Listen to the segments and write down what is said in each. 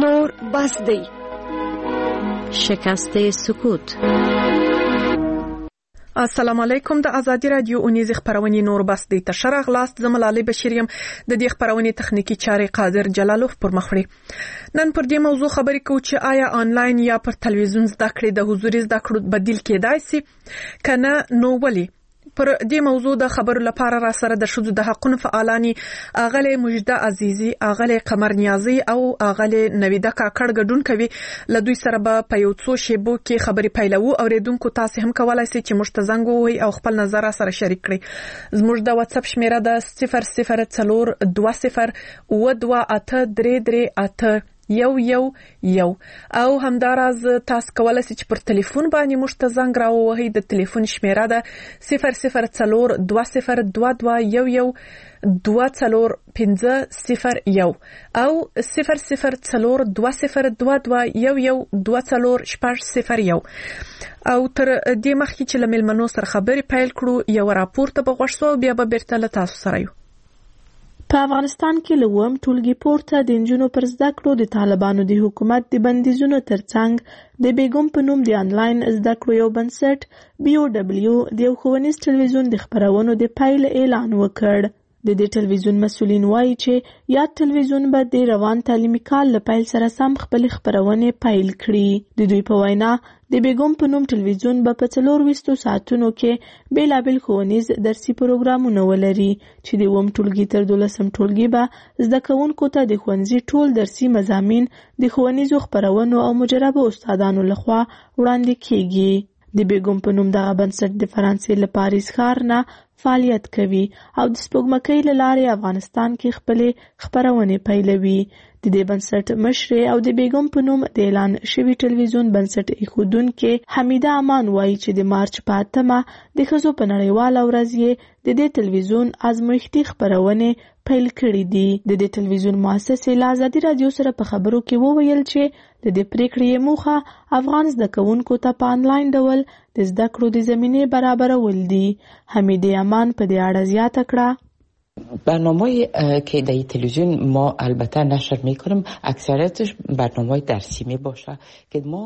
نور بس دی. شکست سکوت. السلام علیکم. د ازادي رادیو اونیز خبرونه نور بس دی ته شرغلاست زملالی بشیریم د دې خبرونه تخنیکی چارې قادر جلالوف پر مخړي. نن پر دې موضوع خبرې کوو چې آیا آنلاین یا پر تلویزیون زده کړې د حضوري زده کړو بدیل کېدای شي کنه نو ولی. پر دې موضوع د خبرو لپاره را سره د شذو د حقوقو فعالانی اغله مجده عزیزی، اغله قمر نیازی او اغله نویده کاکړ ګډون کوي. لدوی سره په یو څو شیبو کې خبري پیلوو او ریدونکو تاسو هم کولای شئ چې مشتزنګ وي او خپل نظر سره شریک کړئ. زموږ د واتس اپ شمیره د 0020 228 1 او همداراز تاسو کولای شئ چې پر ټلیفون باندې مشتزنګ راووهئ. د ټلیفون شمیره ده 00202211 2450 او 00202211 او تر دې مخکې چې له مېلمنو سره خبرې پیل کړو یو راپور ته بغوښتو بیا به بیرته له تاسو سره یو. په افغانستان کې لوم ټولګي پورته د انجونو پر زده کړو د طالبانو د حکومت د بندیزونو ترڅنګ د بیګم په نوم د آنلاین زده کړو یو بنسټ BOW د یو ښوونیز ټلویزیون د خبرونو د پیل اعلان وکړ. د دې ټلویزیون مسؤلین وایي چې یاد ټلویزیون به د روان تعلیمي کال له پیل سره سم خپل خبرونه پیل کړي. د دوی په وینا د بیګم په نوم ټلویزیون به په 24 ساعتونو کې بیلابل ښوونیز درسي پروګرامونه ولري چې د اووم ټولګي تر 12م ټولګي به زده کوونکو ته د ښوونځي ټول درسي مضامین د ښوونیزو خبرونو او مجربو استادانو لخوا وړاندې کیږي. د بیګم په نوم دغه بنسټ د فرانسې له پاریس ښار نه فعالیت کوي او د سپوږمکۍ له لارې افغانستان کې خپل خبرونه پیلوي. د دې بنسټ مشر او د بیګم په نوم د اعلان شوی ټلویزیون بنسټ ایښودونکې حمیده امان وایي چې د مارچ په 8مه د ښځو په نړیواله ورځ یې د دې ټلویزیون ازمایښتي خبرونه پیل کړي دي. د دې ټلویزیون مؤسسې له ازادي رادیو سره په خبرو کې وویل چې د دې پریکړې موخه افغان زده کوونکو ته په آنلاین ډول د زده کړو د زمینه برابرول دي. حمیده امان په دې اړه زیاته کړه: برنامه که در تلویزیون ما البته نشر میکنیم اکثریتش برنامه درسی می باشه که ما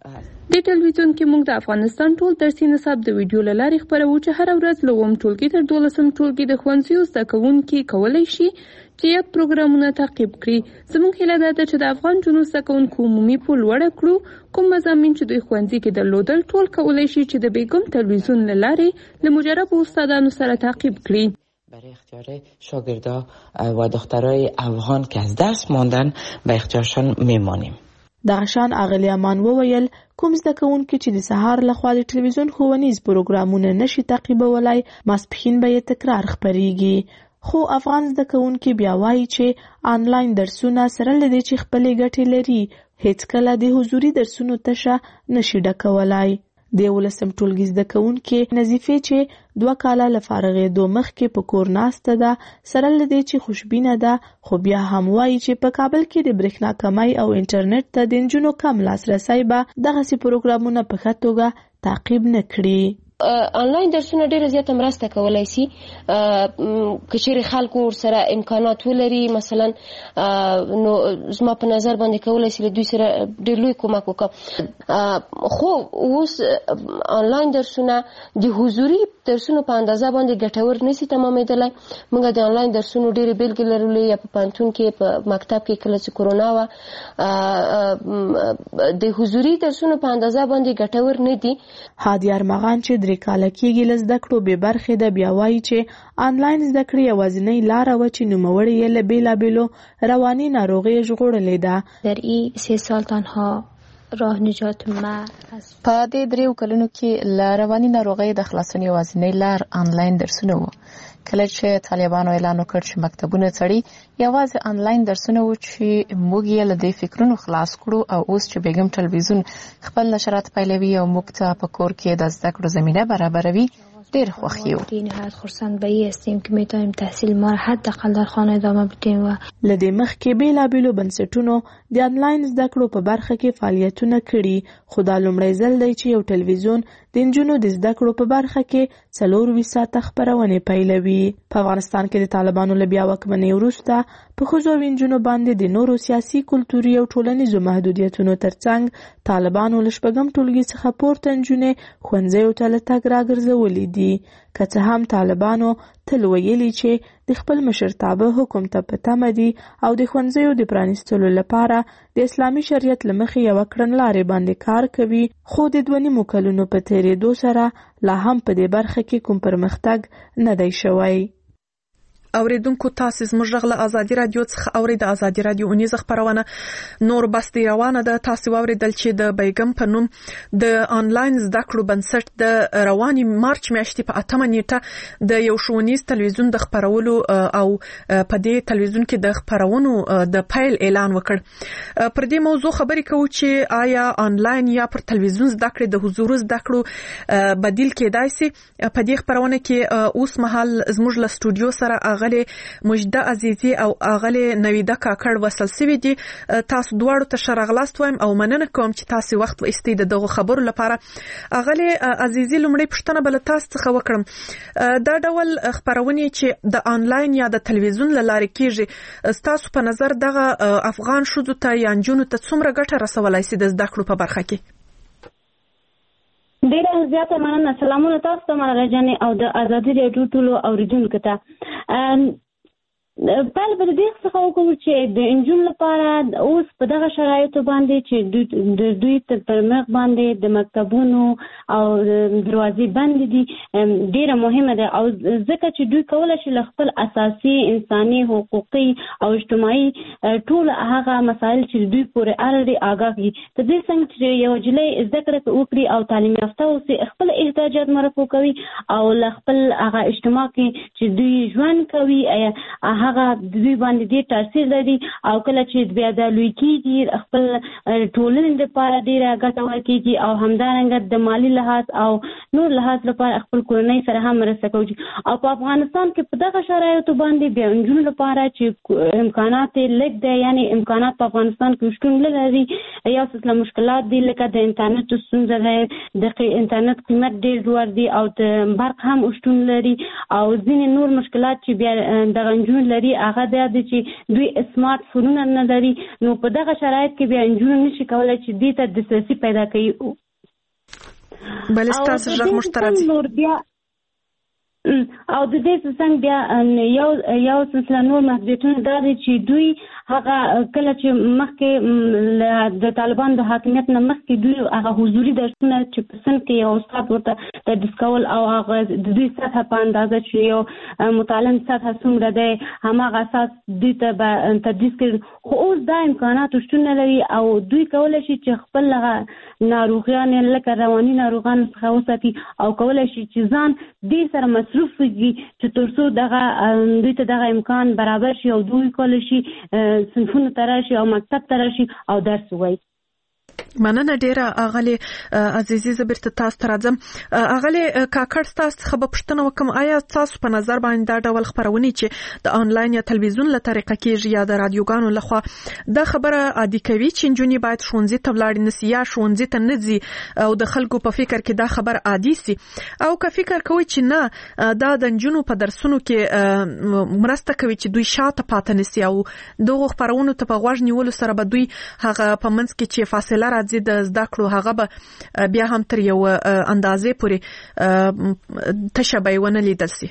د ټلویزیون کې موږ د افغانستان ټول درسي نصاب د ویډیو له لارې خبرو چې هر ورځ له اووم ټولګي تر 12م ټولګي د ښوونځیو زده کوونکي کولی شي چې یاد پروګرامونه تعقیب کړي. زموږ هیله ده چې د افغان جنو زده کوونکو عمومي پول لوړه کړو. کوم مضامین چې دوی ښوونځي کې درلودل ټول کولی شي چې د بیګم تلویزیون له لارې له مجربو استادانو سره تعقیب کړي. برای اختیار شاگردا و دخترای افغان که از دست ماندن به اختیارشان میمانیم. دغشان اغلی امان وویل کوم زده کوونکي چې د سهار لخوا د ټلویزیون ښوونیز پروګرامونه نشي تعقیبولای ماسپښین به یې تکرار خبريږي. خو افغان زده کوونکي بیا وایي چې آنلاین درسونه سره لدې چې خپلې ګټې لري هیڅ کله د حضوري درسونو تشه نشي ډکولای. د 11م ټولګي زده کوونکي نظیفه چې 2 کاله له فارغېدو مخکې په کور ناسته ده سره لدې چې خوشبینه ده خو بیا هم وایي چې په کابل کې د برېښنا کمای او انټرنیټ ته د نجونو کم لاسرسی به دغسې پروګرامونه په ښه توګه تعقیب نه کړي. آنلاین درسونه ډېر زیاته مرسته کولای شي که چیرې خلکو ورسره امکانات ولري. مثلا نو زما په نظر باندې کولای شي له دوی سره ډېر لوی کومک وکړي. خو اوس آنلاین درسونه د حضوري درسونو په اندازه باندې ګټور نشي تمامېدلی. موږ د آنلاین درسونو ډېرې بېلګې لرلې یا په پوهنتون کې په مکتب کې کله چې کرونا وه د حضوري درسونو په اندازه باندې ګټور نه دي. هادي ارمغان چې 3 کاله کېږي له زده کړو بې برخې ده بیا وایي چې آنلاین زده کړې یوازینۍ لاره وه چې نوموړې یې له بېلابېلو رواني ناروغیو ژغورلې ده. در این 3 سال تنها راه نجات ما په دې 3 کلونو کې له رواني ناروغۍ د خلاصون یوازینۍ لار آنلاین درسونه وو. کله چې طالبانو اعلان وکړ چې مکتبونه تړي یوازې آنلاین درسونه وو چې موږ یې له دې فکرونو خلاص کړو او اوس چې بیګم ټلویزیون خپل نشرات پیلوي او موږ ته په کور کې د زده کړو زمینه برابروي ډېر خوښ یو. نهایت خرسند به یې هستیم که میتونیم تحصیل ما حداقل در خانه ادامه بدیم. و له دې مخکې بیلابېلو بنسټونو د آنلاین زده کړو په برخه کې فعالیتونه کړي خو دا لومړی ځل دی چې یو ټلویزیون د نجونو د زده کړو په برخه کې 24 ساعته خپرونې پیلوي. په افغانستان کې د طالبانو له بیا واکمنۍ وروسته په ښځو او نجونو باندې د نورو سیاسي، کلتوري او ټولنیزو محدودیتونو ترڅنګ طالبانو له شپږم ټولګي څخه پورته نجونې ښوونځیو ته له تګ راګرځولې دي. که څه هم طالبانو تل ویلي چې د خپل مشرتابه حکم ته په تمه دي او د ښوونځیو د پرانیستلو لپاره د اسلامي شریعت له مخې یوه کړنلارې باندې کار کوي، خو د 2.5 کلونو په تېرېدو سره لا هم په دې برخه کې کوم پرمختګ نه دی شوی. اوریدونکو تاسو زموږ غږ له ازادي رادیو څخه اورید. ازادي رادیو اونیزه خبرونه نور بس دی روانه ده. تاسو اوریدل چې د بیګم په نوم د آنلاین زده کړو بنسټ د رواني مارچ میاشتې په 8 نیټه د یو ښوونیز تلویزیون د خبرولو او په دې تلویزیون کې د خبرونو د فایل اعلان وکړ. پر دې موضوع خبرې کوو چې آیا آنلاین یا پر تلویزیون زده کړې د حضور زده کړو بدیل کېدای شي. په دې خبرونه کې اوس مهال زموږ له سټوډیو سره اغله مجده عزیزی او اغله نویده کاکړ وصل سوي دي. تاسو دواړو ته شرغلاست وایم او مننه کوم چې تاسو وخت و استید دغه خبرو لپاره. اغله عزیزی لمړی پښتنه بل تاسو څخه وکړم، دا ډول خبرونه چې د آنلاین یا د تلویزیون لاره کېږي، تاسو په نظر دغه افغان شوزو ته یا نجونو ته څومره ګټه رسولای شي د زده کړو په برخه کې؟ ډیره زیاته مننه. سلامونه تاسو ته مننه جانې او د ازادي راډیو ټولو اوریدونکو ته. بل په دې څخه وکړو چې د انجون لپاره اوس په دغه شرایطو باندې چې د دوی تر پرمخ باندې د مکتبونو او دروازې بند دي ډیره مهمه ده، او ځکه چې دوی کولای شي خپل اساسي انساني حقوقي او اجتماعي ټول هغه مسایل چې دوی پورې اړه دي آگاه دي. د دې څنګه چې یو جلې زده کړه وکړي او تعلیم یافته اوسي، خپل احتیاجات مرفوع کوي او خپل هغه اجتماع کې چې دوی ژوند کوي هغه دوی باندې ډېر تاثیر لري، او کله چې بیا د لوی کېږي خپل ټولنې لپاره ډېره ګټه ورکېږي او همدارنګه د مالي لحاظ او نور لحاظ لپاره خپل کورنۍ سره هم مرسته کوي. او په افغانستان کې په دغه شرایطو باندې بیا نجونو لپاره چې امکانات لږ دي، یعنی امکانات په افغانستان کې شتون نه لري، یو څه مشکلات دي لکه د انټرنیټ ستونزه ده، د انټرنیټ قیمت ډېر لوړ دی او د برق هم شتون لري، او ځینې نور مشکلات چې بیا دغه نجونو لري هغه د چې دوی سمارټ فونونه نه لري. نو په دغه شرایط کې بیا نجونې نشي کولای چې دې ته دسترسي پیدا کړي. بل ستاسو ژغ مشترک او د دې څنګه بیا یو سلسله نور محدودیتونه دا دي چې دوی هغه کله چې مخکې د طالبان د حاکمیت نه مخکې دوی هغه حضوري درسونه چې په سن کې یو استاد ورته تدریس کول او هغه د دوی سطح په اندازه چې یو متعلم سطح څومره دی هماغه اساس دوی ته تدریس کړي. خو اوس دا امکانات شتون نه لري او دوی کولی شي چې خپل هغه ناروغیان لکه رواني ناروغان څخه وساتي او کولی شي چې ځان دې سره مصروف وي چې تر څو دوی ته دغه امکان برابر شي او دوی کولی شي صنفونو ته راشي او مکتب ته راشي او درس ووایي. مننه ډیره اغلی عزیزی زبرت تاسو ته راځم. اغلی کاکړ تاسو څخه به پوښتنه وکم، آیا تاسو په نظر باندې دا ډول خبرونه چې د آنلاین یا تلویزیون له طریقه کېږي یا د رادیوګانو لخوا دا خبره عادي کوي چې نجونې باید ښوونځي ته ولاړې نشي یا ښوونځي ته نه ځي او د خلکو په فکر کې دا خبر عادي سي، او که فکر کوي چې نه دا د نجونو په درسونو کې مرسته کوي چې دوی شاته پاتې نشي او دغه خبرونو ته په غوږ نیولو سره به دوی هغه په منځ کې چې فاصله راځي د زده کړو هغه به بیا هم تر یو اندازې پورې تشابه ونه لیدل شي.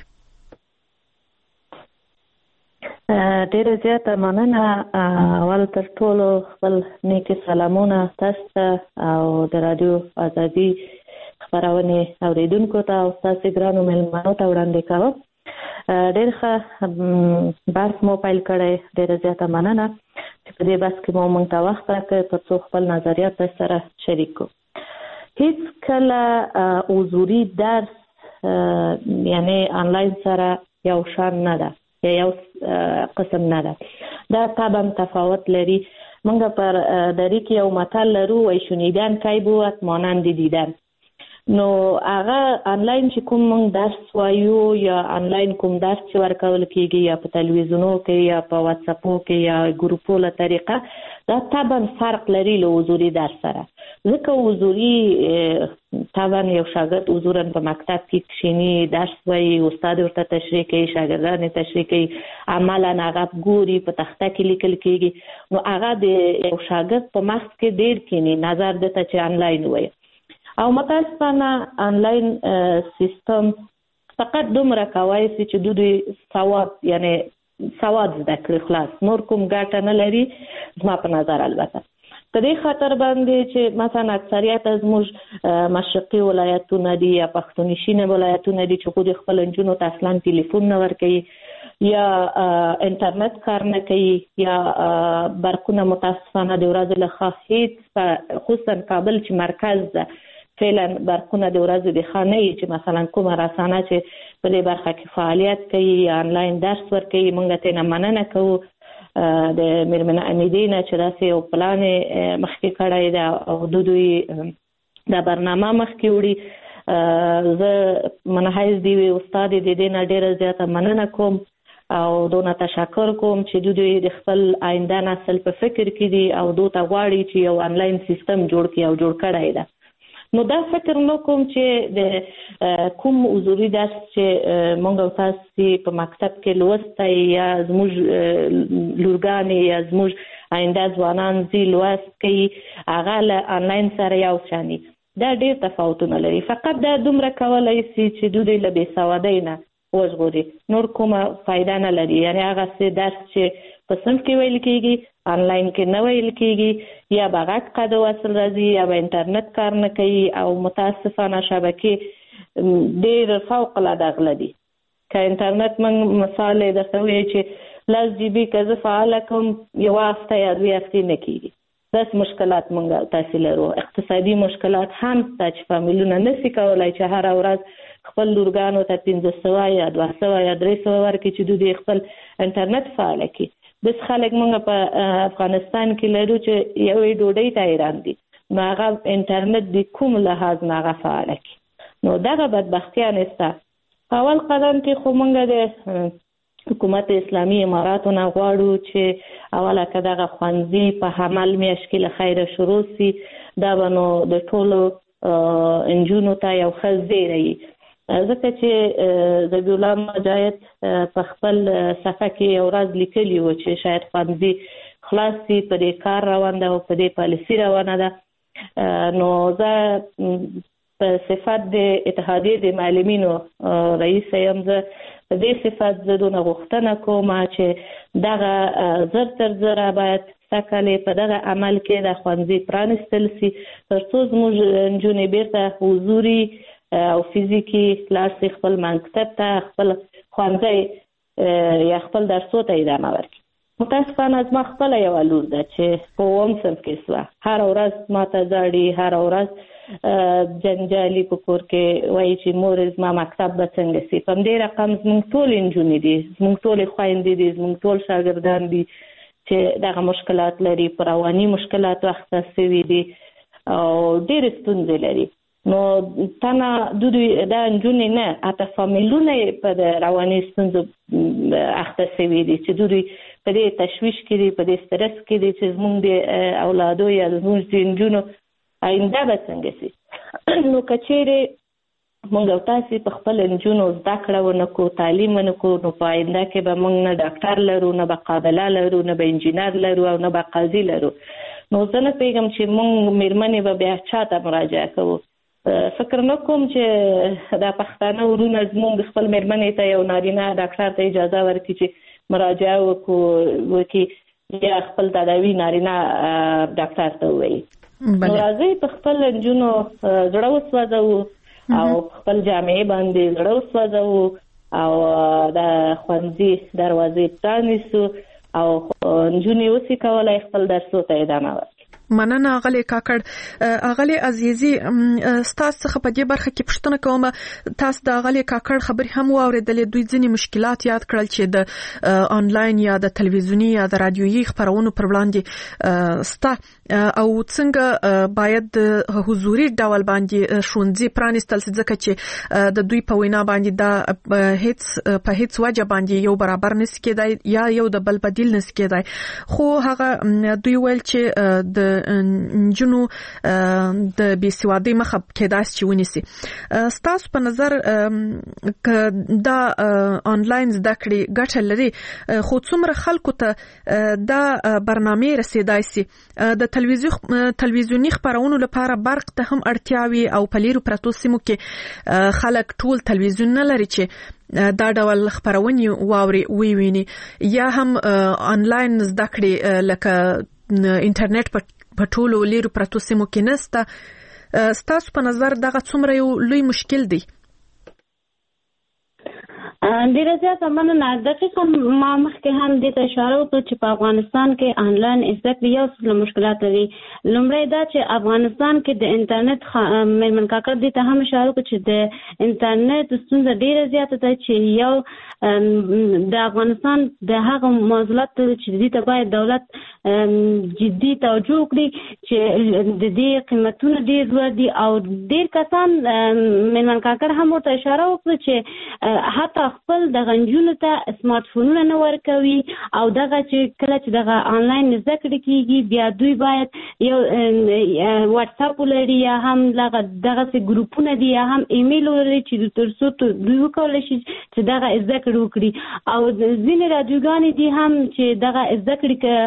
ډیره زیاته مننه. اول تر ټولو خپل نیکې سلامونه تاسو ته او د رادیو ازادي خبرونه اوریدونکو ته او تاسو ګرانو مېلمنو ته وړاندې کوم. ډېر ښه بحث مو پیل کړی، ډېره زیاته مننه چې په دې بحث کې مو موږ ته وخت راکړی تر څو خپل نظریات سره شریک کړو. هیڅ کله حضوري درس یعنی آنلاین سره یو شان نه ده یا یو قسم نه ده، دا طبعا تفاوت لري. موږ پر دری کې یو متل لرو وای شنیدن کی بود مانند دیدن. نو هغه آنلاین چې کوم موږ درس وایو یا آنلاین کوم درس چې ورکول کېږي یا په تلویزیونو کې یا په واتساپو کې یا ګروپو له طریقه دا طبعا فرق لري له حضوري درس سره. ځکه حضوري طبعا یو شاګرد حضورا په مکتب کې کښینی درس وایي، استاد ورته تشریح کوي، شاګردان تشریح کوي، عملا هغه ګوري، په تخته کې لیکل کېږي. نو هغه د یو شاګرد په مخ کې ډېر کېني نظر دته چې آنلاین وایي. او متاسفانه آنلاین سیستم فقط دومره کوي چې دوی سواد یعنی سواد زده کړي خلاص، نور کوم ګټه نه لري زما په نظر. البته په دې خاطر باندې چې مثلا اکثریت از موږ مشرقي ولایتونه دي یا پښتونشینه ولایتونه دي چې خو د خپل انجونو ته اصلا ټلیفون نه ورکوي یا انټرنیټ کار نه کوي یا برقونه متاسفانه د ورځې له هیڅ خصوصا کابل چې مرکز ده فعلا برقونه د ورځې د خانه چې مثلا کومه رسانه چې په دې برخه کې فعالیت کوي یا آنلاین درس ورکوي موږ ته نه مننه کوو د میرمن امیدینه چې داسې یو پلان مخکې کړی ده او دوی دا برنامه مخکې وړي. زه منحیز دی استاد د دې نه ډېره زیاته مننه کوم او دونه تشکر کوم چې دوی د خپل آینده نسل په فکر کې دي او دوی ته غواړي چې یو آنلاین سیستم جوړ کړي او جوړ کړی ده. نو دا فکر نو کوم چې د کوم حضوري درس چې مونږ تاسو په مکتب کې لوستای یا زموږ لورګانې یا زموږ آینده ځوانان زی لوست کوي هغه له آنلاین سره یو شانی دا ډېر تفاوتونه لري. فقط دا دومره کولای شي چې دوی له بې سوادۍ نه وژغوري، نور کومه فایده نه لري. یعنی هغه څه درس چې په صنف کې ویل کېږي آنلاین کې نه ویل کېږي یا به غږ قد وصل راځي یا به انټرنیټ کار نه کوي او متاسفانه شبکې ډېر فوق العاده غله دي. که انټرنیټ موږ مثال درته وایي چې 10 GB که زه فعاله کوم یوه هفته یا 2 هفتې نه کېږي. داسې مشکلات موږ تاسې لرو. اقتصادي مشکلات هم شته چې فامیلونه نشي کولی چې هره ورځ خپل لورګانو ته 500 یا 200 یا 300 ورکړي چې دوی خپل انټرنیټ فعاله کړي. داس خلک موږ په افغانستان کې لرو چې یوې ډوډۍ ته حیران دي نو هغه انټرنیټ د کوم لحاظ نه هغه فعاله کړي. نو دغه بدبختیا نشته. په اول قدم کې خو موږ د حکومت اسلامي اماراتو نه غواړو چې اوله که دغه ښوونځي په حمل میاشت کې له خیره شروع سي دا به نو د ټولو نجونو ته یو ښه زیری وي. ځکه چې ذبیح الله مجاهد په خپل صفحه کې یو ورځ لیکلي و چې شاید ښوونځي خلاص سي، په دې کار روان ده او په دې پالیسي روانه ده. نو زه په صفت د اتحادیې د معلمینو رئیس یم، زه په دې صفت زه دونه غوښتنه کوم چې دغه زر تر زره باید سکلې په دغه عمل کې د ښوونځي پرانستل سي تر څو زموږ نجونې بیرته حضوري او فزیکی لاس خپل مکتب ته خپل ښوونځی یا خپل درسو ته ادامه ورکړي. متاسفانه زما خپل یو لور ده چې په اووم صنف کې سوه، هر ورځ ماته ځاړي، هر ورځ جنجالي په کور کې وایي چې مور زما مکتب به څنګه سي. په همدې رقم زموږ ټول نجونې دي، زموږ ټولې خویندې دي، زموږ ټول شاګردان دي چې دغه مشکلات لري، په رواني مشکلاتو اخته سوي دي او ډېرې ستونزې لري. نو تنه دوی دا نجونې نه حتی فامیلونه په د رواني ستونزو اخته سوي دي چې دوی په دې تشویش کې دي، په دې سترس کې دي چې زموږ د اولادو یا زموږ د نجونو آینده به څنګه سي. نو که چیرې موږ او تاسې په خپل نجونو زده کړه ونه کړو، تعلیم ونه کړو، نو په آینده کې به موږ نه ډاکټر لرو، نه به قابله لرو، نه به انجینر لرو او نه به قاضي لرو. نو زه نه پوهېږم چې موږ مېرمنې به بیا چا ته مراجعه کوو. فکر نه کوم چې دا پښتانه ورونه زموږ خپل مېرمنې ته یو نارینه ډاکټر ته اجازه ورکړي چې مراجعه وکړي یا خپل تداوي نارینه ډاکټر ته ووایي. نو راځئ په خپل نجونو زړه وسوځوو او خپل جامعې باندې زړه وسوځوو او د ښوونځي دروازې پرانیسو او نجونې اوسې کولی خپل درسو ته ادامه ورکړي. مننه اغلی کاکړ. اغلی عزیزي ستاسو څخه په دې برخه کې پوښتنه کوم، تاسو د اغلی کاکړ خبرې هم واوریدلې، دوی ځینې مشکلات یاد کړل چې د آنلاین یا د تلویزیونی یا د رادیويي خبرونو پر وړاندې ستا او څنګه باید د حضوري ډول باندې ښوونځي پرانیستل ځکه چې د دوی په وینا باندې دا په هیڅ وجه باندې یو برابر نشي کېدای یا یو د بل بدیل نشي کېدای. خو هغه دوی ویل چې د جنو د بیسوادي مخه کېدای شي ونیسي. ستاسو په نظر دا آنلاین زده کړې ګټه لري، خو څومره خلکو ته دا برنامه رسیدای شي؟ د تلویزیونی خبرونو لپاره برق ته هم اړتیاوي او په لیرو پرتو سیمو کې خلک ټول تلویزیون نه لري چې دا ډول خبرونه واوري ویني، یا هم آنلاین زده کړې لکه انټرنیټ په ټولو لیرو پرتو سیمو کې نسته. ستاسو په نظر دغه څومره یو لوی مشکل دی؟ ډیره زیاته مننه. دقیقاً ما مخکې هم دې ته اشاره وکړه چې په افغانستان کې آنلاین زده کړې یو څه مشکلات لري. لومړی دا چې افغانستان کې د انټرنیټ میرمن کاکړ دې ته هم اشاره وکړه چې د انټرنیټ ستونزه ډیره زیاته ده، چې یو د افغانستان د هغه معضلات چې دې ته باید دولت جدي توجه وکړي چې د دې قیمتونه ډیر لوړ دي، او ډیر کسان میرمن کاکړ هم ورته اشاره وکړه چې حتی خپل د غنجونو ته سمارټ فونونه نه ورکوي، او دغه چې کله چې دغه آنلاین زده کړې کیږي بیا دوی باید یو واتس اپ ولري، یا هم دغه سي ګروپونه دي، یا هم ایمیل ولري چې ترڅو دوی وکولای شي چې دغه زده کړې وکړي. او ځینې رادیوګانې دي هم چې دغه زده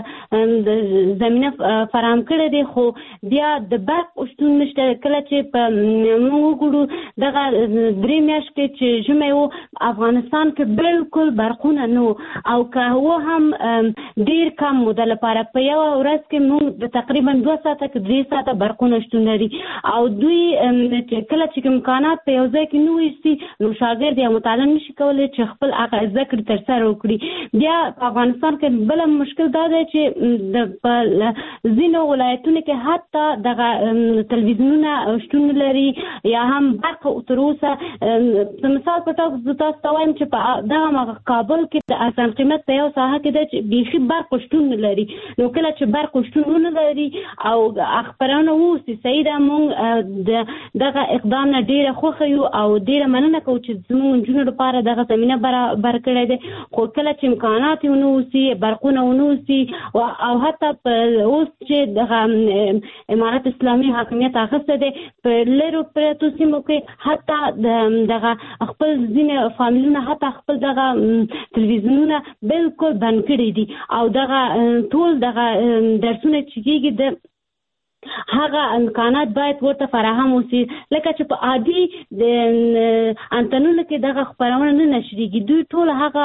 کړې زمینه فراهم کړې دي، خو بیا د برق شتون نشته. کله چې په موږ وګورو دغه 3 میاشتې چې ژمی و افغانستان کې بالکل برقونه نو، او که هو هم ډیر کم مو د لپاره په یو ورځ کې موږ تقریبا 2 ساعته کې 3 ساعته برقونه شتون لري. او دوی کله چې امکانات په یو ځای کې نو وي نو شاګرد یا متعلم نشي کولای چې خپل هغه زده کړې ترسره وکړي. بیا په افغانستان کې بل مشکل دا دی چې د ځینو ولایتونو کې حتی دغه تلویزیونونه شتون لري، یا هم برق تر اوسه مثال په توګه تاسو ته وایم چې په دغه کابل کې د ارزان قیمت په یو ساحه کې د بیخي برق شتون لري. نو کله چې برق شتون نه لري او خبرونه ووسی سیده مونږ دغه اقدام نه ډیره خوښ یو او ډیره مننه کوو چې زموږ جنونو لپاره دغه زمینه برابر کړې ده. خو کله چې امکانات ونه وسی برقونه ونه وسی او حتی اوس چې دغه امارت اسلامي حاکمیت اخیسته ده په لرو پرتو سیمو کې، حتی دغه خپل ځینې فامیلونه حتی خپل دغه تلویزیونونه بالکل بند کړي دي، او دغه ټول دغه درسونه چې کېږي د هغه امکانات باید ورته فراهم وسی. لکه چې په عادي د انټرنیټ کې دغه خبرونه نه نشریږي، دوی ټول هغه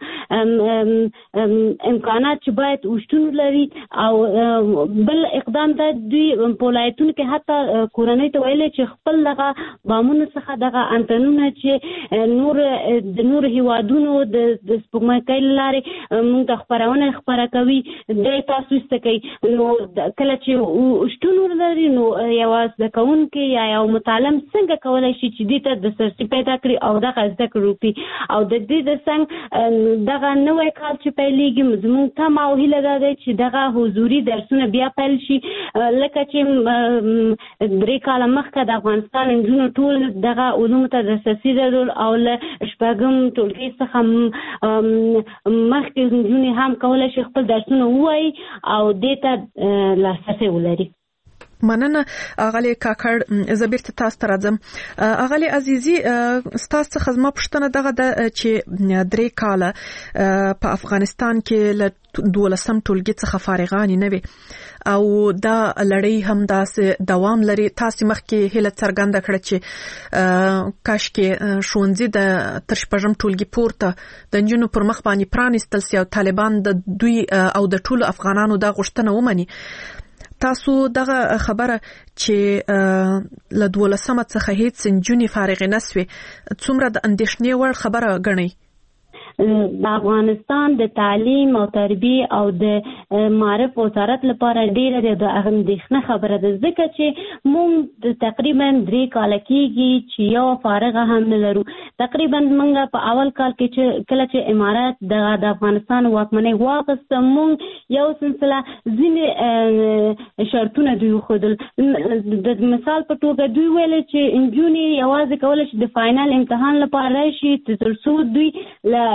امکانات چې باید وشتون لري. او بل اقدام دا دوی په ولایتونو کې حتی کورنۍ ته ویلي چې خپل دغه بامونو څخه دغه انټرنیټ چې د نور هیوادونو د سپوږمۍ لارې موږ ته خبرونه خبره کوي د تاسو استکي. نو کله چې شتون لري نو یو زده کوونکی یا یو متعلم څنګه کولای شي چې دې ته د سرچ پیدا کړي او دغه زده کړي. او د دې د څنګه دغه نوې کال چې پیلېږي زموږ ته ما ویل دا دی چې دغه حضوري درسونه بیا پیل شي. لکه چې 3 کال مخکې د افغانستان نجونو ټول دغه علوم ته دسترسي درلود، او له شپږم ټولګي څخه مخکې نجونې هم کولای شي خپل درسونه ووایي او دې ته لاسرسی ولري. مننه اغلی کاکړ. زبیر ته تاسو راځم. اغلی عزیزي ستاسو څخه زما پوښتنه دغه ده چې 3 کاله په افغانستان کې له 12 ټولګي څخه فارغان نه وي او دا لړۍ هم داسې دوام لري. تاسو مخکې هله څرګنده کړه چې کاش کې ښوونځي د تر شپږم ټولګي پورته د نجونو پر مخ باندې پرانیستل سي او طالبان د دوی او د ټولو افغانانو دا غوښتنه ومني. تاسو دغه خبره چې له 12 څخه هیڅ نجونې فارغ نه سوي څومره د اندېښنې وړ خبره ګڼئ؟ د افغانستان د تعلیم او تربیه او د معرف وزارت لپاره ډیره د اندېښنه خبره ده، ځکه چې موږ تقریبا 3 کال کېږي چې یو فارغه هم نه لرو. تقریبا موږ په اول کال کې چې کله چې امارات د افغانستان واکمنۍ واخیسته موږ یو سلسله ځینې شرطونه دوی وښودل. د مثال په توګه دوی ویل چې نجونې یوازې کولی شي د فاینل امتحان لپاره راشي تر څو دوی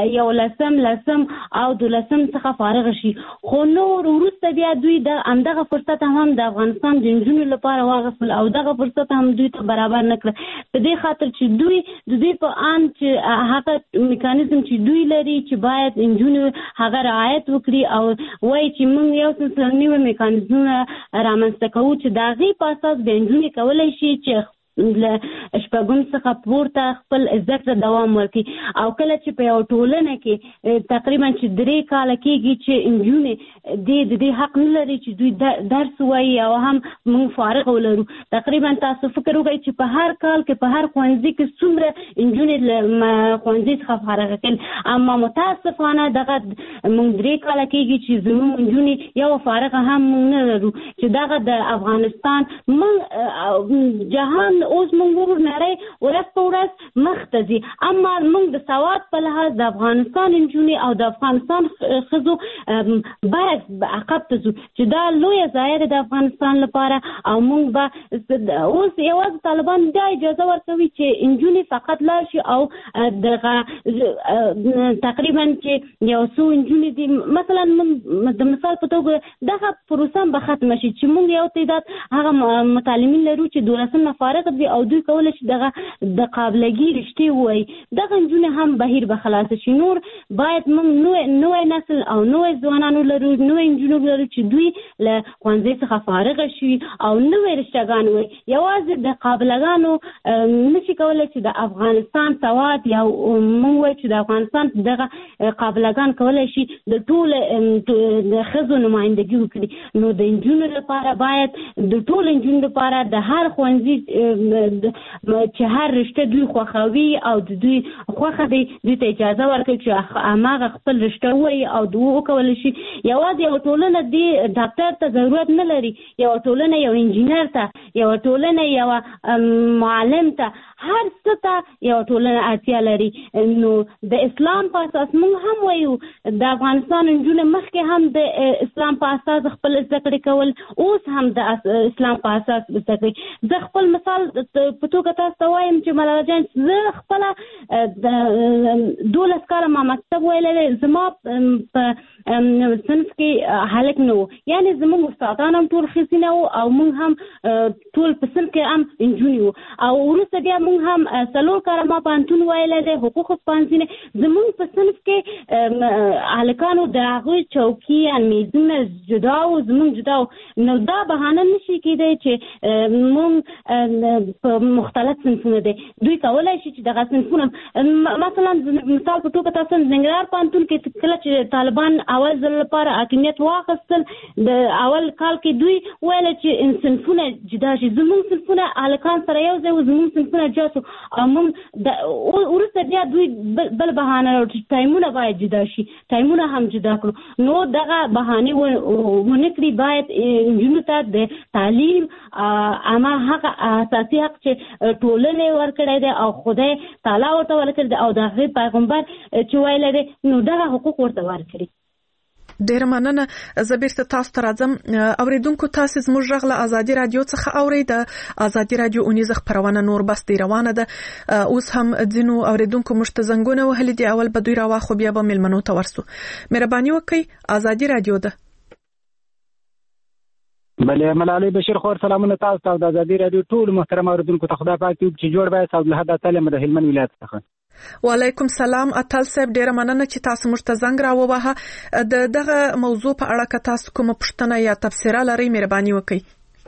لسم او 12 څخه فارغ شي. خو نور وروسته بیا دوی د همدغه فرصت هم د افغانستان د نجونو لپاره واغفل او دغه فرصت هم دوی ته برابر نکړه. په دې خاطر چې دوی په ان چې هغه میکانیزم چې دوی لري چې باید نجونو هغه رعایت وکړي او وایي چې موږ یو څه نوي میکانیزمونه رامنځته کوو چې د هغې په اساس د نجونې کولی شي چې شپږم څخه پورته خپل زده کړه دوام ورکړي. او کله چې په یو ټولنه کې تقریبا چې 3 کاله کېږي چې نجونې د دې حق نه لري چې دوی درس وایي او هم موږ فارغ ولرو. تقریبا تاسو فکر وکړئ چې په هر کال کې په هر ښوونځي کې څومره نجونې له ښوونځي څخه فارغ کړي. اما متاسفانه دغه موږ 3 کاله کېږي چې زموږ نجونې یو فارغه هم موږ نه لرو چې دغه د افغانستان موږ جهان اوس موږ ورور نړۍ ورځ په ورځ مخ ته ځي، اما موږ د سواد په لحاظ د افغانستان نجونې او د افغانستان ښځو برعکس عقب ته ځو چې دا لویه ضایعه ده د افغانستان لپاره. او موږ به اوس یوازې طالبان دا اجازه ورکوي چې نجونې فقط لاړ شي او دغه تقریبا چې یو څو نجونې دي مثلا د مثال په توګه دغه پروسه به ختمه شي چې موږ یو تعداد هغه متعلمین لرو چې 12 فارغ او دوی کولای شي دغه د قابلګي رښتې وایي. دغه نجونې هم بهیر به خلاص شي. نور باید موږ نوی نسل او نوی ځوانانو لرو، نوی نجونو لرو چې دوی له ښوونځي څخه فارغ شي او نوی رشتهګان وایي. یوازې د قابلګانو نشي کولای چې د افغانستان سواد یا موږ وایي چې د افغانستان دغه قابلګان کولای شي د ټول د ښځو نمایندګي وکړي. نو د نجونو لپاره باید د ټول نجونو لپاره د هر ښوونځي چې هر رشته دوی خوښوي او د دوی خوښه دی دوی ته اجازه ورکړي چې هماغه خپل رشته ووایي او دوی وکولی شي. یوازې یو ټولنه دې ډاکټر ته ضرورت نه لري، یو ټولنه یو انجینر ته، یو ټولنه یو معلم ته، هر څه ته یو ټولنه اړتیا لري. نو د اسلام په اساس موږ هم وایو د افغانستان نجونې مخکې هم د اسلام په اساس خپل زده کړې کول، اوس هم د اسلام په اساس زده کړې. زه خپل مثال په توګه تاسو ته وایم چې ملاله جان زه خپله 12 کاله ما مکتب ویلی دی، زما په صنف کې هلک نه و، یعنې زموږ استادان هم ټول ښځینه وو او موږ هم ټول په صنف کې هم نجونې وو. او وروسته بیا موږ هم 4 کاله ما پوهنتون ویلی دی، حقوق پوهنځي. زموږ په صنف کې هلکانو د هغوی چوکي میزونه جدا وو، زموږ جدا وو. نو دا بهانه نشي کېدی چې موږ په مختلف صنفونه دي. دوی کولای شي چې دغه صنفونه مثلا مثال په توګه تاسو ننګرهار پوهنتون کې کله چې طالبان اول ځل لپاره حاکمیت واخیستل د اول کال کې دوی ویل چې صنفونه جدا شي. زموږ صنفونه هلکان سره یو ځای وو، زموږ صنفونه جدا شو او موږ وروسته بیا دوی بل بهانه چې ټایمونه باید جدا شي، ټایمونه هم جدا کړو. نو دغه بهانې ونه کړي. باید نجونو ته د تعلیم اما هغه اساسي حق چې ټولنې ورکړی دی او خدای تعالی ورته ورکړی دی او د هغې پیغمبر چې ویلی دی نو دغه حقوق ورته ورکړي. ډیر مننه. زه بیرته تاسو ته راځم. اوریدونکو تاسو زموږ غږ له ازادي رادیو څخه اورئ. د ازادي رادیو اونیزه خبرونه نور بس دی روانه ده. اوس هم ځینو اوریدونکو مشت زنګونه وهلي دي. اول به دوی راواخو بیا به ملمنو ته ورسو. مهرباني وکړئ. ازادي رادیو ده. بله ملالۍ بشیر خور سلامونه تاسو ته د ازادي رادیو ټول محترم اوریدونکو ته. خدای پاک چې جوړ وای صاحب له حدا تعالی د هلمند ولایت څخه. وعلیکم سلام اتل صاحب، ډیره مننه چې تاسو موږ ته زنګ راووهه. دغه موضوع په اړه که تاسو کومه پوښتنه یا تبصره لرئ مهرباني وکړئ.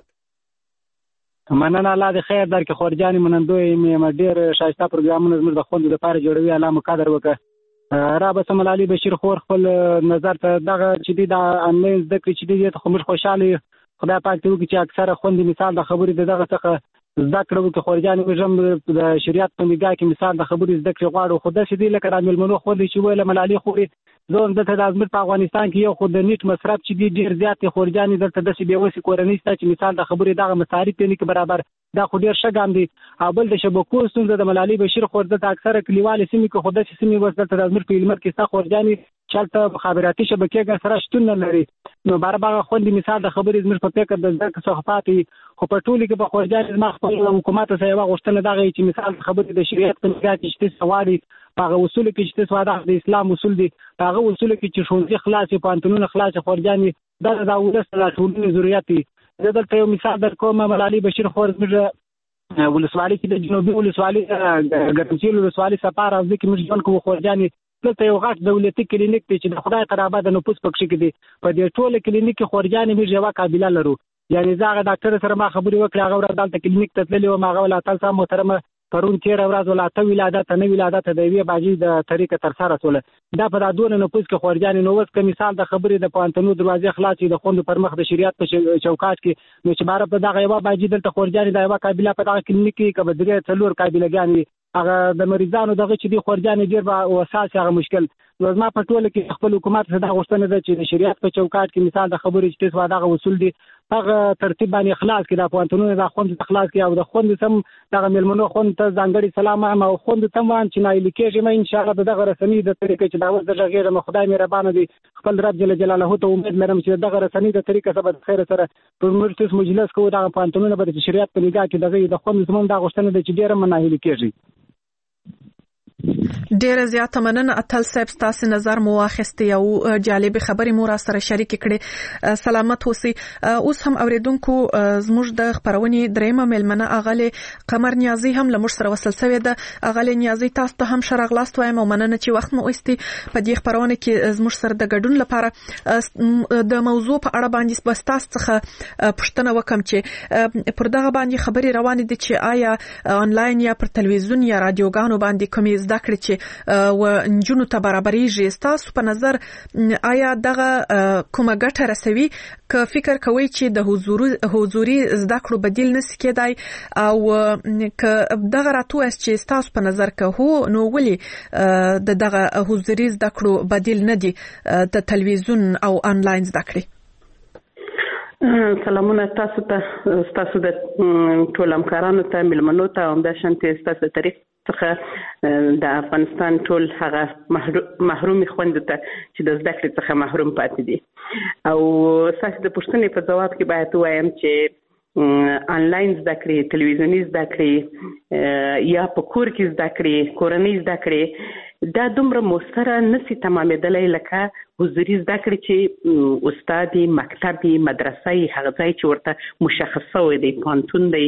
مننه، الله دې خیر درکړي. خورجانې منندوی مې ډېر ښایسته پروګرامونه زموږ د خوندو لپاره جوړوي. الله مو قدر وکړه. را به ملالۍ بشیر خور خپل نظر ته دغه چې دی د انلاین زده کړې چې دی ته خو موږ خوشحاله یو. خدای پاک ته وکړي چې اکثره خوندې مثال د خبرې د دغه څخه زده کړه وکړي. خورجانې موږ هم د شریعت په نګاه کې مثال د خبرې زده کړې غواړو. خو داسې دی لکه د مېلمنو خوندې چې ویله ملالۍ خورې زه هم دلته د زموږ په افغانستان کې یو خو د نیټ مصرف چې دی ډېر زیات دی. خورجانې دلته داسې بېوسې کورنۍ شته چې مثال د خبرې دغه مصارف یې نه کړي برابر. دا خو ډېر ښه ګام دی. او بل د شبکو ستونزه د ملالۍ بشیر خور دلته اکثره کلیوالې سیمې کې خو داسې سیمې اوس دلته د زموږ په هلمند کې شته خورجانې چې هلته مخابراتي شبکې سره شتون نه لري. نو برابر خوندې مثال د خبرې زموږ په فکر د زده کړې څخه پاتې. خو په ټولو کې به خورجانې زما خپل حکومت څخه یوه غوښتنه دغه چې مثال د خبرې د شریعت په نګاه کې چې څه غواړي هغه اصول کې چې تاسو د اسلام اصول دي هغه اصول کې چې ښوونځي خلاص پانتونونه خلاص خورجاني دا ولست لا ټولنې ضرورت دي. زه دلته یو مثال درکوم. ملالي بشیر خور زموږ ولسوالۍ کې د جنوبي ولسوالۍ ګرمسیر ولسوالۍ سپار او ځکه موږ ژوند کوو خورجاني دلته یو غټ دولتي کلینیک دی چې د خدای قرابه د نفوس پکښې کې دی. په دې ټول کلینیک کې خورجاني موږ یوه قابله لرو. یعنې زه هغه ډاکټر سره ما خبرې وکړې هغه ورځ دلته کلینیک ته تللې وم. هغه ولا تل سم محترمه پرون 13 ورځ ولا ته ولادت نه ولادت د یوې باجې د طریقه تر سره سول دا په دادونه نفوس کې خورجاني نو وس کې مثال د خبرې د پانتونو دروازې خلاصې د خوند پر مخ د شریعت په چوکاټ کې نو چې بار په دغه یوه باجې دلته خورجاني د یوه قابله په دغه کلینیک کې کبه درې څلور قابلګانې هغه د مریضانو دغه چې دی خورجاني ډیر به اساس هغه مشکل نو ما په ټوله کې خپل حکومت څخه د غوښتنه ده چې د شریعت په چوکاټ کې مثال د خبرې چې تاسو دغه اصول دي هغه ترتیب باندې خلاص کړي د پانتونو د خوند خلاص کړي او د خوند سم دغه ملمنو خوند ته ځانګړي سلام او خوند تم وان چې نایل کېږي مې ان شاء الله دغه رسمي د طریقې چې دا وځ د غیر خدای مهربان دي خپل رب جل جلاله ته امید لرم چې دغه رسمي د طریقې سبب خیر سره په مرتس مجلس کو دغه پانتونو به د شریعت په نگاه کې دغه د خوند زمون د غوښتنه ده چې ډیره مناهل کېږي. ډیره زیاته مننه اتل صاحب تاسو نظر مو واخیسته یو جالب خبرې مو را سره شریک کړي. سلامت اوسئ. اوس هم اوریدونکو زموږ د خبرونې دریمه ملمنه اغله قمر نیازی هم لمر سره وصل شوی ده. اغله نیازی تاسو ته هم شرغلاست وایم او مننه چې وخت مو اوستي په دې خبرونه کې زموږ سره د ګډون لپاره د موضوع په اړه باندې بس تاسو څخه پوښتنه وکم چې پر دغه باندې خبرې روانې دي چې آیا آنلاین یا پر تلویزیون یا رادیوګانو باندې کومې زده کړې چې و نجونو ته برابرېږي تاسو په نظر آیا دغه کومه ګټه رسوي که فکر کوئ چې د حضوري زده کړو بدیل نشي کېدای او که دغه راتوس چې تاسو په نظر که هو نو ولي دغه حضوري زده کړو بدیل نه دي د تلویزیون او آنلاین زده کړې؟ سلامونه تاسو ته تاسو د ټول همکارانو ته ملمنو ته هم د شانتي تاسو طریق څخه د افغانستان ټول هغه محرومي خوند ته چې د زده کړې څخه محروم پاتې دي او تاسو د پوښتنې په جواب کې باید وایم چې آنلاین زده کړې تلویزیوني زده کړې یا په کور کې زده کړې کورنۍ زده کړې دا دومره مؤثره نشي تمامېدلی لکه حضوري زده کړې چې استادي مکتبي مدرسې هغه ځای چې ورته مشخص شوی دی پانتون دی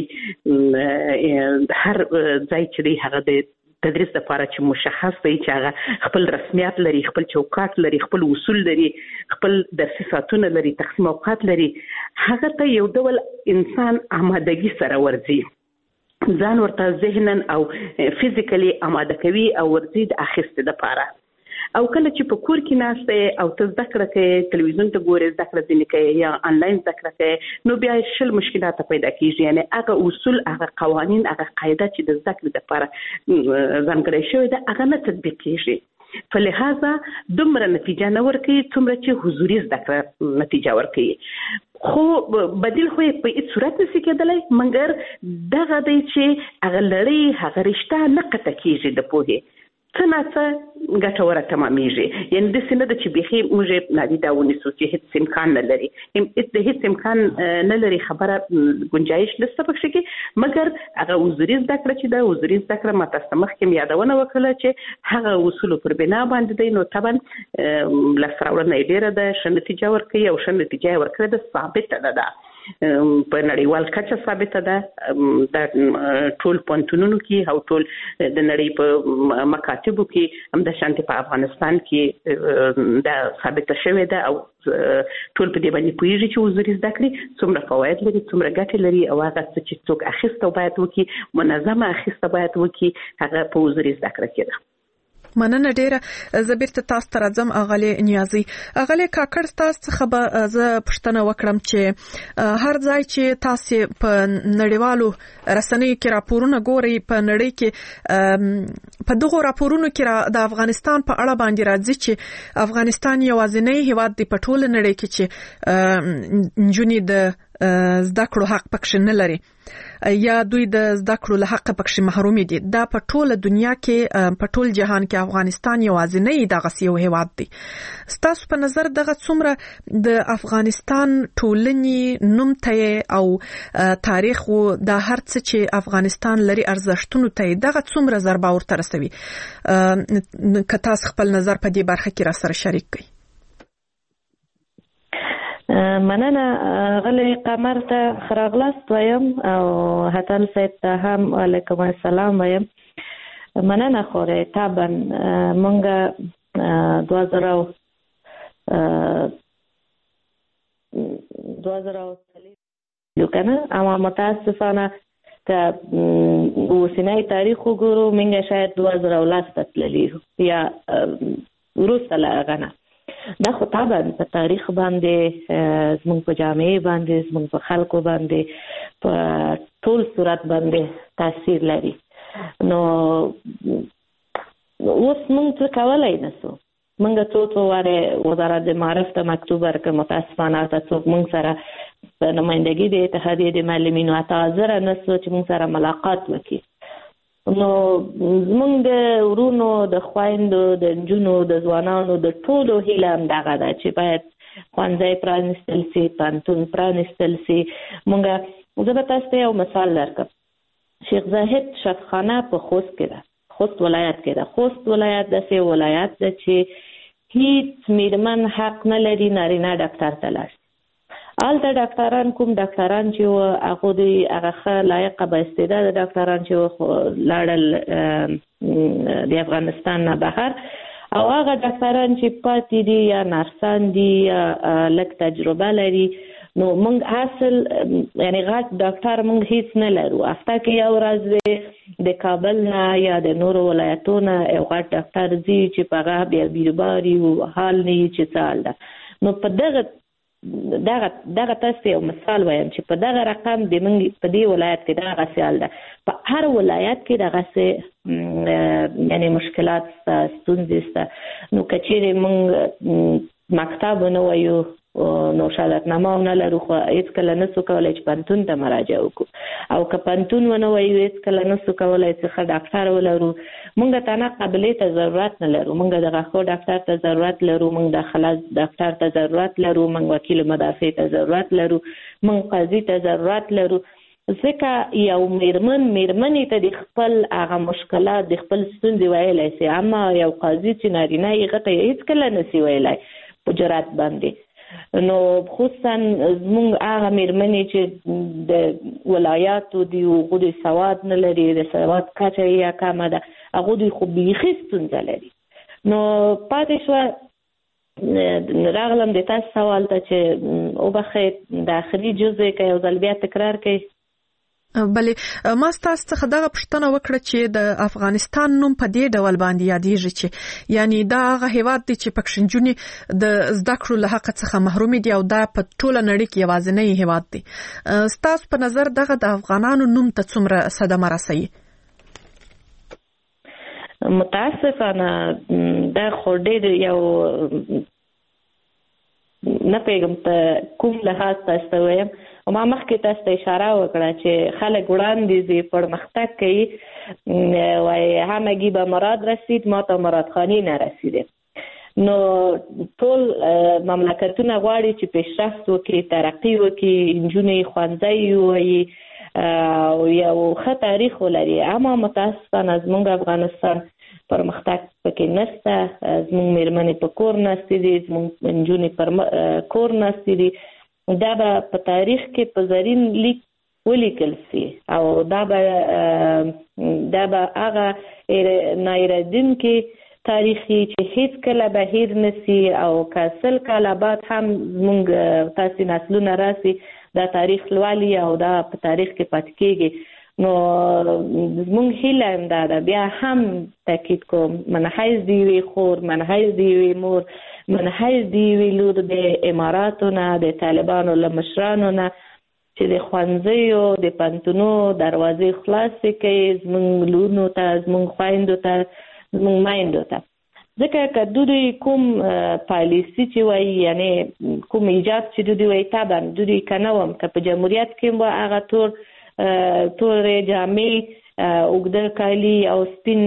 هر ځای چې دی هغه د تدریس لپاره چې مشخص دی چې هغه خپل رسمیات لري خپل چوکاټ لري خپل اصول لري خپل درسي ساعتونه لري تقسیم اوقات لري هغه ته یو ډول انسان آمادګي سره ورځي ځان ورته ذهنن او فزیکلی آماده کوي او ورځي د اخیستې لپاره او کله چې په کور کې ناسته او ته زده کړه کوي تلویزیون ته ګورې زده کړه ځینې کوي یا آنلاین زده کړه کوي نو بیا شل مشکلات پیدا کیږي یعنی هغه اصول هغه قوانین هغه قاعده چې د زده کړې لپاره ځانګړې شوی ده هغه نه تطبیق کیږي فلهذا دومره نتیجه نه ورکوي څومره چې حضوري زده کړه نتیجه ورکوي خو بدیل خو په هیڅ صورت نشي کېدلی مګر دغه دی چې هغه لړۍ هغه رشته نه قطع کېږي د پوهې څه نه څه ګټوره تمامیږي یعنې داسې نه ده چې بیخي موږ نادیده ونیسو چې هېڅ امکان نه لري د هېڅ امکان نه لري خبره ګنجایش نشته پکښې کې مګر هغه حضوري زده کړه چې ده حضوري زده کړه ما تاسو ته مخکې مې یادونه وکړله چې هغه اصولو پر بنا باندې دی نو طبعا لاسته راوړنه یې ډېره ده ښه نتیجه ورکوي او ښه نتیجه یې ورکړې ده ثابته ده په نړیوال کچه ثابته ده د ټول پوهنتونونو کې او ټول د نړۍ په مکاتبو کې هم د شانتي په افغانستان کې دا ثابته شوې ده او ټول په دې باندې پوهېږي چې حضوري زده کړې څومره فواید لري څومره ګټې لري او هغه څه چې څوک اخیسته باید وکړي منظمه اخیسته باید وکړي هغه په حضوري زده کړه کې ده. مننه ډیره زبیرته تاسو ته راځم اغلی نیازی اغلی کاکړ تاسو څخه به زه پوښتنه وکړم چې هر ځای چې تاسو په نړیوالو رسنیو کې راپورونه ګورئ په نړۍ کې په دغه راپورونو کې د افغانستان په اړه باندې راځي چې افغانستان یوازینی هیواد دی په ټوله نړۍ کې چې نجونې د زده کړو حق پکښ نه لري یا دوی د زده کړو له حق پکښ محروم دي. دا په ټوله دنیا کې په ټول جهان کې افغانستان یوازینی دغه یو هیواد دی. ستاسو په نظر دغه څومره د افغانستان ټولنې نوم ته او تاریخ او د هر څه چې افغانستان لري ارزښتونو ته دغه څومره ضربه ورته رسوي؟ که تاسو خپل نظر په دې برخه کې را سره شریک کړئ. مننه غلی قمر ته خراغلاست وایم او هتل سید ته هم علیکم السلام وایم. مننه خوره طبعا مونږ 2003 کنه اما متاسفانه که اوسنی تاریخ وګورو مونږ شاید 2010 تللی یا وروسته لاغنه. دا خو طبعا په تاریخ باندې زموږ په جامعه باندې زموږ په خلکو باندې په ټول صورت باندې تاثیر لري. نو اوس موږ څه کولای نشو. موږ څو واره وزارت معارف ته مکتوب ورکړ، متاسفانه تاسو موږ سره په نمائندګي د اتحادیې د معلمینو حاضر نشو چې موږ سره ملاقات وکړي. نو زمونږ د ورونو د خویندو د نجونو د ځوانانو د ټولو هیله همدغه ده چې باید ښوونځی پرانیستل سي، پوهنتون پرانیستل سي. مونږ زه به تاسو ته یو مثال درکړم. شیخ زاهد شفخانه په خوست کې ده، خوست ولایت کې ده. خوست ولایت داسې ولایت ده چې هیڅ میرمن حق نه لري نارینه ډاکټر ته لاړ شي. هلته ډاکټران کوم ډاکټران چې هغه دوی هغه لایق با استعداد ډاکټران چې لاړل د افغانستان نه بهر، او هغه ډاکټران چې پاتې دي یا نرسان دي یا لږ تجربه لري. نو موږ اصل یعنی غټ ډاکټر موږ هیڅ نه لرو. هفته کې یو ورځ د کابل نه یا د نورو ولایتونو یو غټ ډاکټر ځي چې په هغه بیا بیروباري او حال نه چې څه حال ده. نو په دغه تاسو یو مثال وایم چې په دغه رقم د موږ په دې ولایت کې دغه سیال ده. په هر ولایت کې دغه یعنی مشکلات ستونزې سته. نو کچېرې موږ مکتب نه وایو نو شهادتنامه نه لرو، خو هېڅکله نسو کولی چې پوهنتون ته مراجعه وکړو، او که پوهنتون ونه وایو هېڅکله نسو کولی چې ښه ډاکټر ولرو. موږ تنه قابلې ته ضرورت نه لرو، موږ د غاښو ډاکټر ته ضرورت لرو، موږ د خلاص ډاکټر ته ضرورت لرو، موږ وکیل مدافع ته ضرورت لرو، موږ قاضي ته ضرورت لرو. ځکه یو میرمنې ته د خپل هغه مشکلات د خپل ستونزې ویلی سي، اما یو قاضي چې نارینه یې هغه ته هېڅکله نسي ویلی په جرات باندې. نو خصوصا زمونږ هغه میرمنې چې د ولایاتو دي هغو د سواد نه لري، د سواد کچه یې کمه ده، هغو دوی خو بیخي ستونزه لري. نو پاتې شوه راغلم د تاسو سوال ته چې وبخښئ د آخري جزء که یو ځل بیا تکرار کړئ. بلې ما ستاسو څخه دغه پوښتنه وکړه چې د افغانستان نوم په دې ډول باندې یادېږي چې یعنی دا هغه هیواد دی چې پکښ نجونې د زده کړو له حق څخه محروم دي او دا په ټوله نړۍ کې یوازینی هیواد دی. ستاسو په نظر دغه د افغانانو نوم ته څومره صدمه رسوي؟ متاسفانه دا خو ډېر یو نه پوهېږم په کوم لحاظ تاسو ته وایم. ما مخکې تاسو ته اشاره وکړه چې خلک وړاندې ځي پرمختګ کوي، وایي همگی به مراد رسید ما ته مراد خانی نرسیده. نو ټول مملکتونه غواړي چې پیشرفت وکړي، ترقي وکړي، نجونې ښوونځی ووایي او یو ښه تاریخ ولري. اما متاسفانه زموږ افغانستان پرمختګ پکې نشته. زموږ میرمنې په کور ناستې دي، زموږ نجونې پر کور ناستې دي. دا به په تاریخ کې په زرین لیک ولیکل سي او دا به هغه نایریدونکي تاریخي چې هیڅ کله به هیر نسي، او که 100 کاله بعد هم زموږ تاسې نسلونه راسي دا تاریخ لولي او دا په تاریخ کې پاتې کېږي. نو زموږ هیله همدا ده. بیا هم تاکید کوم، منحیز دی وي خور، منحیز دی وي مور، منحیز دی وی لور د اماراتو نه، د طالبانو له مشرانو نه چې د ښوونځیو د پوهنتونو دروازې خلاصې کوي زموږ لورونو ته، زموږ خویندو ته، زموږ میندو ته. ځکه که دوی کوم پالیسي چې وایي یعنی کوم ایجاد چې دوی وایي طبعا دوی کنه وم که په جمهوریت کې مو هغه تور جامې اوږده کالي او سپین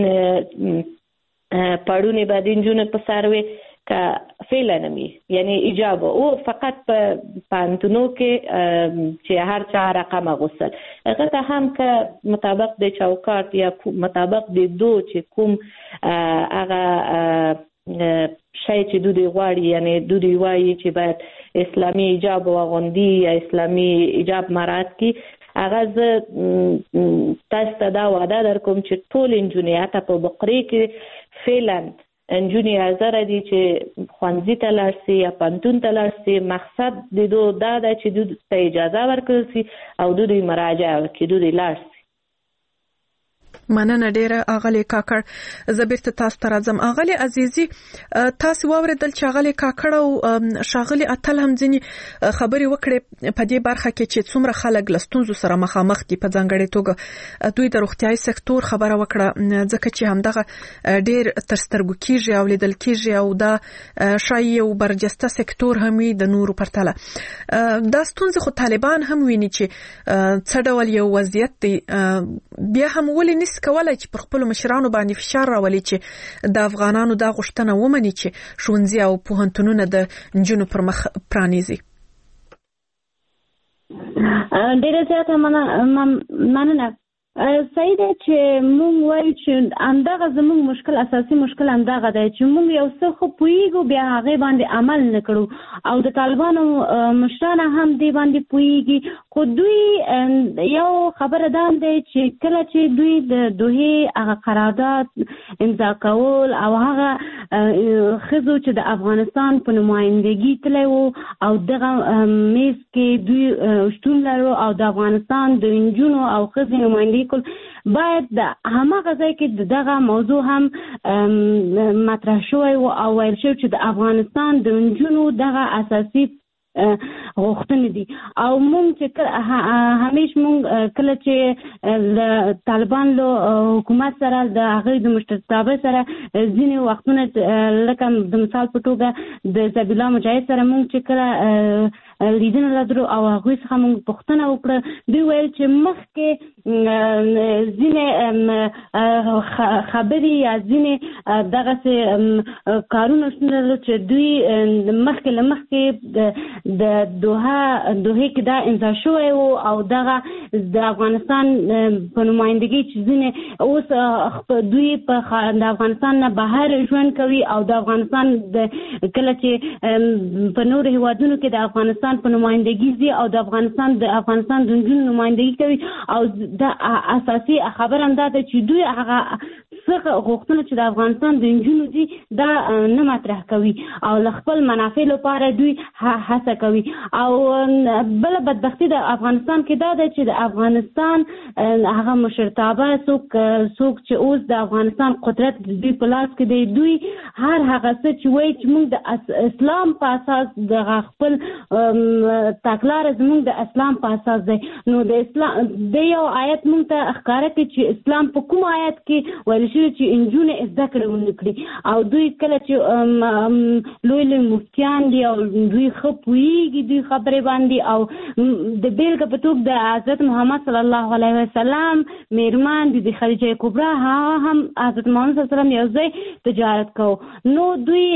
پړونې به د نجونو په سر وي که فعلا نمی یعنی ایجاب او فقط په پانتونو کې چې هر چا رقم غوښتل هغه ته هم که مطابق د چوکاټ یا مطابق د دو چې کوم هغه شای چې دوی غواړي یعنی دوی وایي چې باید اسلامي ایجاب واغوندي یا اسلامي ایجاب مراعات کی هغه زه تاسو ته دا وعده درکوم چې ټول نجونې حتی په بقرې کې فعلا نجونې حاضر دي چې ښوونځي ته لاړ شي یا پوهنتون ته لاړ شي. مقصد د دوی دا ده چې دوی ته اجازه ورکړل شي او دوی مراجعه وکړي دوی لاړ شي. مننه ډیره اغلی کاکړ. زه بیرته تاسو ته راځم. اغلی عزیزي تاسو واوریدل چې اغلی کاکړ او شاغلی اتل هم ځینی خبري وکړي په دې برخه کې چې څومره خلک لستونزو سره مخامخ دي په ځانګړي توګه دوی د روغتیاي سکتور خبره وکړه ځکه چې همدغه ډیر تر سترګو کیږي او لیدل کیږي او دا شای یو برجسته سکتور هم د نورو پرتله. دا ستونزه خو طالبان هم ویني چې څه ډول یو وضعیت دی بیا هم ولې نس کولای چې پر خپل مشرانو باندې فشار راولي چې د افغانانو دا غوښتنه ومني چې ښوونځي او پوهنتونونه د نجونو پر مخ پرانیزي. ډیره زیاته مننه. صحیح ده چې مونږ وایو چې همدغه زموږ مشکل اساسي مشکل همدغه دی چې مونږ یو څه خو پوهیږو بیا هغې باندې عمل نه کړو او د طالبانو مشران هم دې باندې پوهیږي خو دوی یو خبره دا دی چې کله چې دوی د دوحې هغه قرارداد امضا کول او هغه ښځو چې د افغانستان په نمایندګي تللی وو او دغه میز کې دوی شتون لرو او د افغانستان د نجونو او ښځې نمایندګي باید د هماغه ځای کې دغه موضوع هم مطرح شوی او ویل شوی چې د افغانستان د نجونو دغه اساسي غوښتنې دي او مونږ چې همیش مونږ کله چې د طالبان له حکومت سره د هغوی د مشرتابه سره ځینې وختونه لکه د مثال په توګه د ذبیح الله مجاهد سره مونږ چې کله لیدنه لرو او هغوی څخه مونږ پوښتنه وکړه دوی ویل چې مخکې ځینې خبرې یا ځینې دغسې کارونه شته چې دوی مخکې له مخکې د دوحې کې دا امضا شوی و او دغه د افغانستان په نمایندګۍ چې ځینې اوس دوی د افغانستان نه بهر ژوند کوي او د افغانستان کله چې په نورو هیوادونو کې د افغانستان په نمایندګي ځي او د افغانستان د نجونو نمایندګي کوي او د اساسي خبره هم دا ده چې دوی هغه څه غوښتنه چې د افغانستان د نجونو دي دا نه مطرح کوي او له خپل منافع لپاره دوی هڅه کوي. او بله بدبختي د افغانستان کې دا ده چې د افغانستان هغه مشرتابه څوک چې اوس د افغانستان قدرت د دوی په لاس کې دی دوی هر هغه څه چې وایي چې موږ د اسلام په اساس د خپل تګلاره زموږ د اسلام په اساس دی نو د اسلام د یو آیت موږ ته ښکاره کړي چې اسلام په کوم آیت کې ویل شوي چې نجونې زده کړې ونه کړي او دوی کله چې لوی لوی مفتیان دي او دوی ښه پوهېږي دوی خبرې باندې او د بېلګه په توګه د حضرت محمد صلی الله علیه وسلم میرمن د خدیجه کبرا هغه هم حضرت محمد صلی الله علیه وسلم یو ځای تجارت کوو نو دوی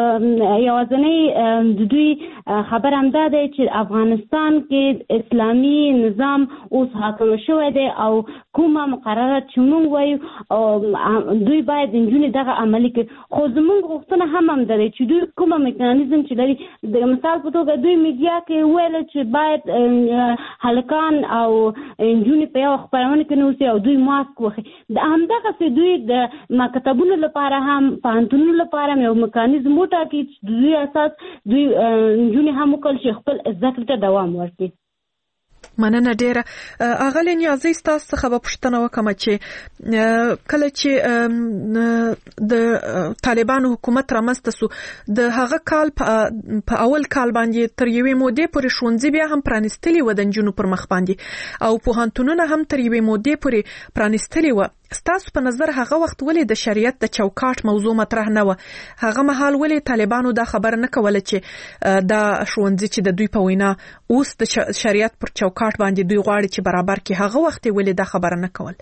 یوازینی دوی خبر هم دا دی چې افغانستان کې اسلامي نظام اوس حاکم شوی دی او کومه مقررات چې موږ وایو دوی باید نجونې دغه عملي کړي خو زموږ غوښتنه هم ده چې دوی کومه میکانیزم چې لري د مثال په توګه دوی میډیا کې ویل چې باید هلکان او نجونې په یو خپرونه کې نه اوسي او دوی ماسک وخوري د همدغسې دوی د مکتبونو لپاره هم پوهنتونونو لپاره هم یو میکانیزم وټاکي چې دوی اساس دوی نجونې هم وکړي چې خپل زده کړې ته دوام ورکړي. مننه ډیره. اغلی نیازی ستاسو څخه به پوښتنه وکړم چې کله چې د طالبانو حکومت رامنځته سو د هغه کال په اول کال باندې تر یوې مودې پورې ښوونځي بیا هم پرانیستلي و د نجونو پر مخ باندې او پوهنتونونه هم تر یوې مودې پورې پرانیستلي و ستاسو په نظر هغه وخت ولې د شریعت د چوکاټ موضوع مطرح نه و؟ هغه مهال ولې طالبانو دا خبر نه کوله چې دا ښوونځي چې د دوی په وینا اوس د شریعت پر چوکاټ باندې دوی غواړي چې برابر کړي، هغه وخت ولې دا خبر نه کول؟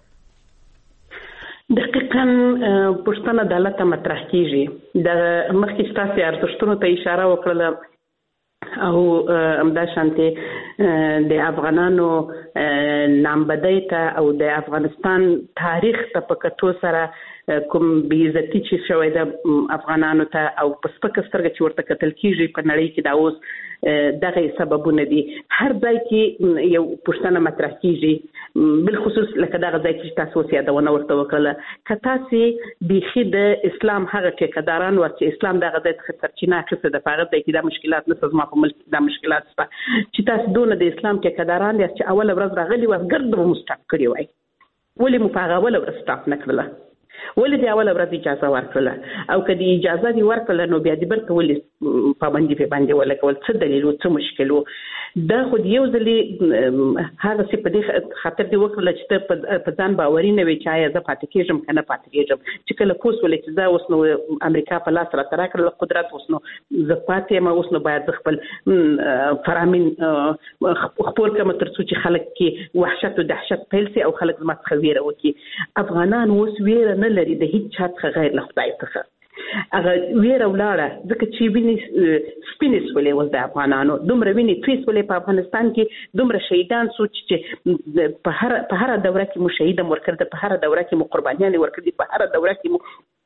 دقیقاً پښتنه عدالت مطرح کیږي. د مخکې ستاسو ارزښتونو ته اشاره وکړه او همدا شانته د افغانانو نامبدی ته او د افغانستان تاریخ ته په کتو سره کوم بې عزتي چې شوی د افغانانو ته او په سپکه سترګه چې ورته کتل کیږي په نړۍ کې دا اوس دغه سببونه دي. هر ځای کې یو پښتنه مطرح کیږي، بل خصوص لکه دغه ځای چې تاسو یادونه ورته وکړه که تاسو بیخي د اسلام هغه ټیکداران ور چې اسلام دغه ځای څخه سرچینه اخیسته د هغه ځای کې دا مشکلات نه زما په ملک دا مشکلات سپه چې تاسو دونه د اسلام ټیکداران یاست چې اول ورځ راغلي و ګرد به مستاپ کړی وای، ولې مو په هغه اول ورځ سټاپ نه کړله؟ ولې دی اول ورځ اجازه ورکړله؟ او کدی اجازه دی ورکړله نو بیا دې بل ولې پابندي په باندې ولکول؟ څه دلیل او څه مشکل وو؟ دا خو یو ځلې هغه څه په دې خاطر دی وکړل چې ته په ځان باوري نه وي چې آیا زه پاتې کېږم کنه پاتې کېږم، چې کله پوس ولې چې دا اوس نو امریکا په لاس را ترا کړل قدرت، اوس نو زه پاتې ما اوس نو باید خپل فرامین خپل کوم تر څو چې خلک کې وحشت او دهشت پیل سي او خلک زما څخه ویره وکړي. افغانان اوس ویره نه لري د هیڅ چا څخه غیر له خدای څخه. هغه ویره ولاړه ځکه چې ویني سپینس ولې وز د افغانانو دومره ویني تویس ولې په افغانستان کې دومره شهیدان سوچ چې په هر دوره کې مو شهیدم ورکړه، په هر دوره کې مو قربانیان ورکړي، په هر دوره کې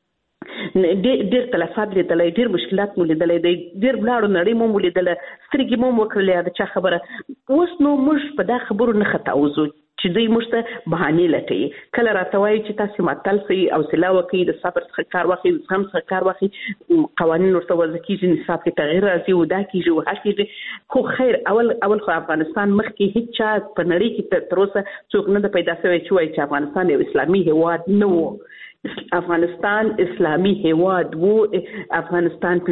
مو ډېر تلفات لیدلې، ډېر مشکلات مو لیدلې، ډېر بلاړو نړۍ مو لیدله، سترګې مو وکړلې د چا خبره. اوس نو موږ په دا خبرو نه خطاوزو چې دوی موږ ته بهانې لټوي. کله راته وایي چې تاسو ماتل سي او حوصله وکړئ، د صبر څخه کار واخلئ، د زغم څخه کار واخلئ، قوانین ورته وضع کېږي، نصاب کې تغییر راځي او دا کېږي او هغه کېږي. خو خیر اول خو افغانستان مخکې هیڅ چا په نړۍ کې تر اوسه څوک نه پیدا شوی چې وایي چې افغانستان یو اسلامي هیواد نه و. افغانستان اسلامي هیواد وو. افغانستان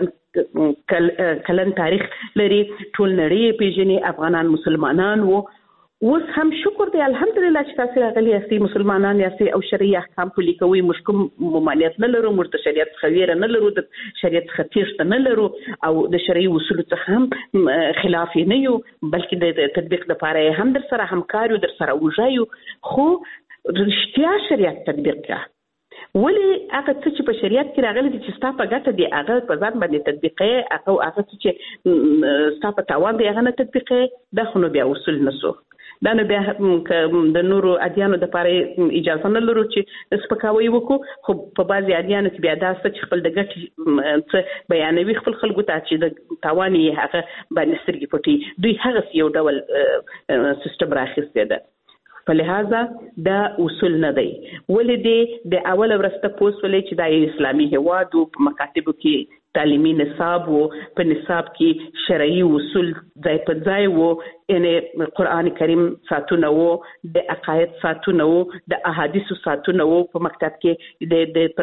15,000 کلن تاریخ لري، ټول نړۍ پیژني، افغانان مسلمانان وو. اوس هم شکر دی الحمدلله چې تاسو راغلي یاستئ، مسلمانان یاستئ او شرعي احکام پلي کوئ. موږ کوم ممانعت نه لرو، موږ د شریعت څخه ویره نه لرو، د شریعت څخه تېښته نه لرو او د شرعي اصولو څخه هم خلاف نه یو، بلکې د تطبیق لپاره هم در سره همکار یو، در سره اوږه یو. خو رښتیا شریعت تطبیق کړه. ولې هغه څه چې په شریعت کې راغلي دي چې ستا په ګټه دی هغه په ځان باندې تطبیقې، هغه څه چې ستا په تاوان دی هغه نه تطبیقې، دا خو نو بیا اصول نه سو. دا نو بیا د نورو ادیانو د لپاره اجازه نه لرو چې سپکاوی وکړو، خو په بعضي ادیانو کې بیا دا څه خپل د ګټې څه بیانوي خپل خلکو ته چې د تاوان یې هغه باندې سترګې پټي، دوی هغه یو ډول سیستم راخیستی ده. په لحاظه دا اصول نه دی. ولې دی د اول ورسته پوس ولې چې دا اسلامي هیواد او په مکاتبو کې تعلیمي نصاب وو، په نصاب کې شرعي اصول ځای په ځای وو، یعنی قرآن کریم ساتونه وو، د عقاید ساتونه وو، د احادیثو ساتونه وو. په مکتب کې د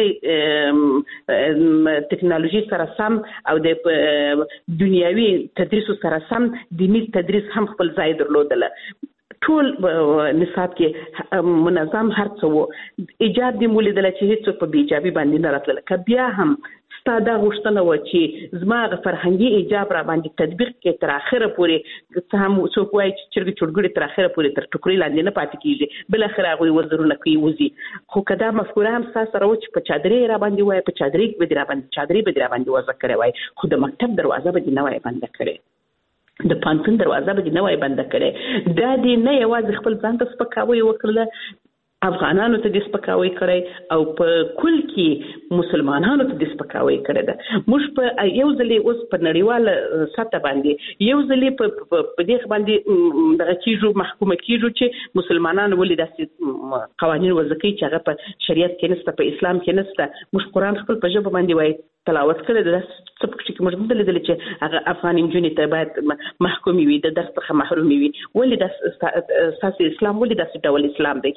پرمختللي ټکنالوژي سره سم او د دنیوي تدریس سره سم دینی تدریس هم خپل ځای درلودله. ټول نصاب کې منظم هر څه وو. ایجاب دی مولیدله چې هیڅ په بیجابي باندې نه راتله. که بیا هم ستا دا غوښتنه وه چې زما هغه فرهنګي ایجاب را باندې تطبیق کې تر اخره پورې، څه هم څوک وایي چې چرګې چړګړې تر اخره پورې تر ټوکرې لاندې نه پاتې کېږي، بالاخره هغوی وزرونه کوي وځي. خو که دا مفکوره هم ستا سره وه چې په چادرې را باندې وایي، په چادرې به دې را باندې وضع کړی وای، خو د مکتب دروازه به دې نه وای بنده کړې، د پانتون دروازه به دې نه وای بنده کړې. دا دې نه یوازې خپل ځان ته سپکاوی وکړله، افغانانو ته د سپکاوی کړی او په کل کې مسلمانانو ته د سپکاوی کړی ده. موږ په یو ځلې اوس په نړیواله سطح باندې یو ځلې په دې باندې دغه کېږو، محکومه کېږو چې مسلمانان ولې داسې قوانین وضع کوي چې هغه په شریعت کې نشته، په اسلام کې نشته. موږ قرآن خپل په ژبه باندې وایي تلاوت کړی ده، څه پکې کې موږ نه لیدلې چې هغه افغان نجونې ته باید محکومې وي، د درس څخه محرومې وي. ولې ستاسو اسلام ولې داسې ډول اسلام دی؟ یو وارې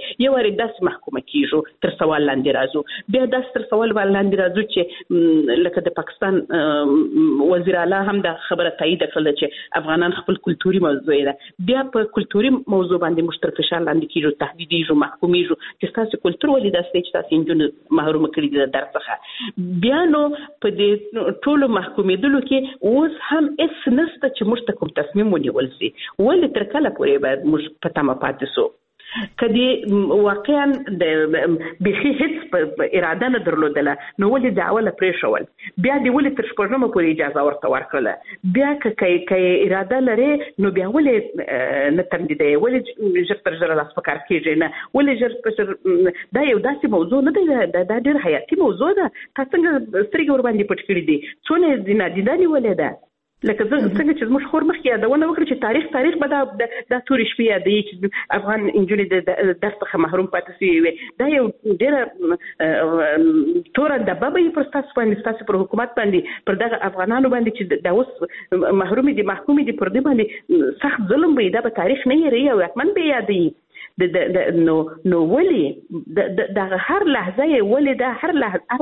ولې داسې محکومه کیږو تر سوال لاندې راځو بیا داسې تر سوال لاندې راځو چې لکه د پاکستان وزیر اعلی هم د خبره تایید کړل چې افغانان خپل کلتوري موضوع ده بیا په کلتوري موضوع باندې مشترک فشار لاندې کیږو تهدیدیږو محکومیږو چې تاسو کلتور ولې داسې چې تاسو انجونو محروم کړی دي درس څخه بیا نو په دې ټولو محکومېدلو کې اوس هم هیڅ نشته چې موږ ته کوم تصمیم ونیول شي ولې تر کله پورې باید موږ په تمه پاتې شو کدی واقعا د بخي هیڅ اراده نه درلودله نو ولې دعوه پرېښول بیا دی ولې تر شپږمه پورې اجازه ورته ورکړه بیا که اراده لري نو بیا ولې نه تمدیدې ولې ژر تر ژره لاس په کار کېږي نه ولې ژر په ژر دا یو داسې موضوع نه دی دا ډېر حیاتي موضوع ده تاسو څنګه سترګې ور باندې پټ کړې دي څونه دینه ولې ده لکه څنګه چې موږ خور مخکې یادونه وکړو چې تاریخ به دا تورې شپې یادوي چې افغان نجونې د درس څخه محروم پاتې شوې وي دا یو ډېره توره ډبه به یې پر ستاسو باندې ستاسو پر حکومت باندې پر دغه افغانانو باندې چې دا اوس محرومې دي محکومې دي پر دې باندې سخت ظلم به دا به تاریخ نه هېروي او حتماً به یادوي نو ولې د هر لحظه ولې د هر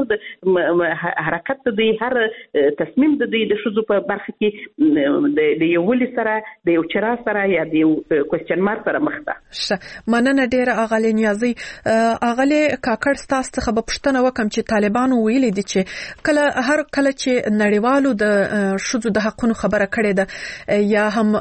لحظه حرکت دی هر تصمیم دی د شذو په برخه کې د یو ولې سره د یو چرا سره یا د یو کوېسچن مارک سره مخ ده مننه ډیره اغلی نیازي اغلی کاکړ ستاسو څخه په پښتنه وکم چې طالبانو ویلي دي چې کله چې نړیوالو د شذو د حقونو خبره کړې ده یا هم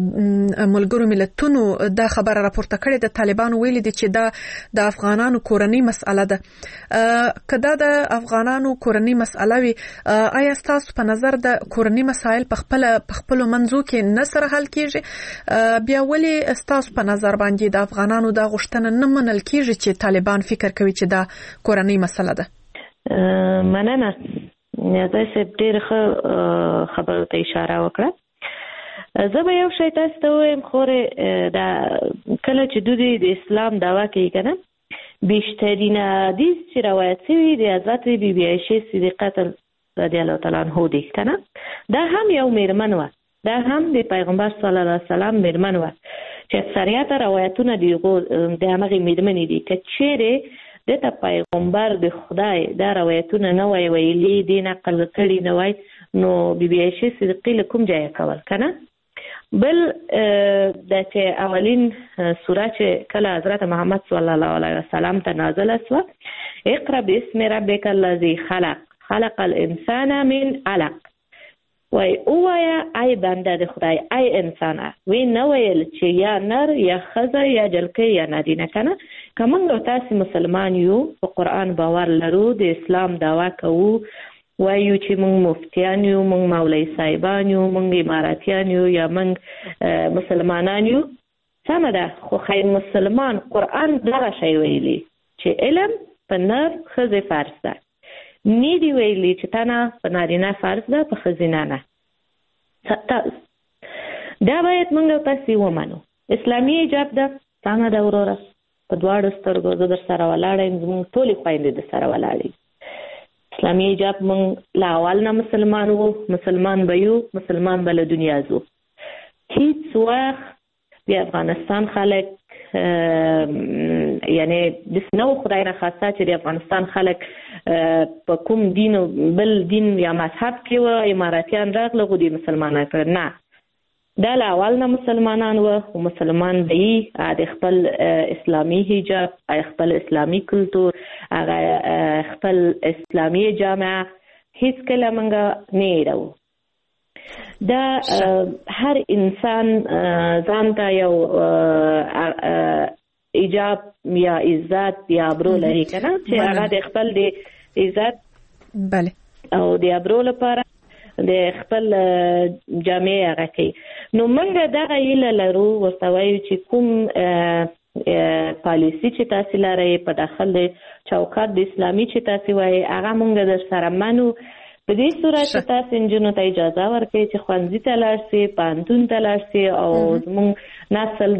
ملګرو ملتونو دا خبره راپورته کړې ده طالبان ویلي دي چې دا د افغانانو کورنۍ مسأله ده کدا د افغانانو کورنۍ مسأله وي آیا تاسو په نظر د کورنۍ مسایل په خپل منځو کې نه سره حل کیږي بیا ولې تاسو په نظر باندې د افغانانو د غوښتنه نه منل کیږي چې طالبان فکر کوي چې دا کورنۍ مسأله ده مننه دا څه ډېر خبرو ته اشاره وکړه زه به یو شی تاسو ته وایم خورې دا کله چې دوی د اسلام دعوا کوي کنه بیشترین حدیث چې روایت شوی دی حضرت بی بی عایشه صدیقه رضی الله تعالی عنها دی کنه دا هم یو میرمن و دا هم د پیغمبر صلی الله علیه وسلم میرمن و چې اکثریت روایتونه دی د هغه میرمنې دي که چیرې د پیغمبر د خدای دا روایتونه نه وای ویلي دي نقل کړي نه وای نو بی بی عایشه صدیقه کوم ځای کول کنه بل د چې اولین سوره چې کله حضرت محمد صلی الله علیه وسلم ته نازله شو اقرا باسم ربک الذی خلق الانسان من علق وای اویا ای بنده د خدای ای انسان وی نو ویل چې یا نر یا خزه یا جلکه یا نارینه کنه کومه تاسو مسلمان یو په قران باور لرو د اسلام دعوا کوو وایو چې موږ مفتیان یو موږ مولوی صاحبان یو موږ اماراتیان یو یا موږ مسلمانان یو سمه ده خو خیر مسلمان قرآن دغه شی ویلي چې علم په نر ښځې فرض ده نه دی ویلي چې تنه په نارینه فرض ده په ښځینه نه دا باید موږ تاسې ومنو اسلامي حجاب ده سمه ده وروره په دواړو سترګو زه در سره ولاړه یم زموږ ټولې خویندې در سره ولاړې اسلامي حجاب مونږ لا اول نه مسلمان وو مسلمان به یو مسلمان به له دنیا ځو هیڅ وخت د افغانستان خلک یعنی د نو خدای نه خاصه چې د افغانستان خلک په کوم دین بل دین یا مذهب کې و اماراتیان راغله خو د مسلمانان کړ نه دا لا اول نه مسلمانان و او مسلمان دی د خپل اسلامي حجاب خپل اسلامي کلتور هغه خپل اسلامي جامعه هیڅ کله منګه نه ایرو دا هر انسان ځان ته یو حجاب یا عزت یا ابرو لري کنه چې هغه د خپل د عزت بله او د ابرو لپاره د خپل جامعه هغه کوي نو موږ دغه هیله لرو ورته وایو چې کوم پالیسي چې تاسو لرئ په داخل د چوکاټ د اسلامي چې تاسو وایي هغه موږ در سره منو په دې صورت کې تاسو انجونو ته اجازه ورکړئ چې ښوونځي ته لاړ شي پوهنتون ته لاړ شي او زموږ نسل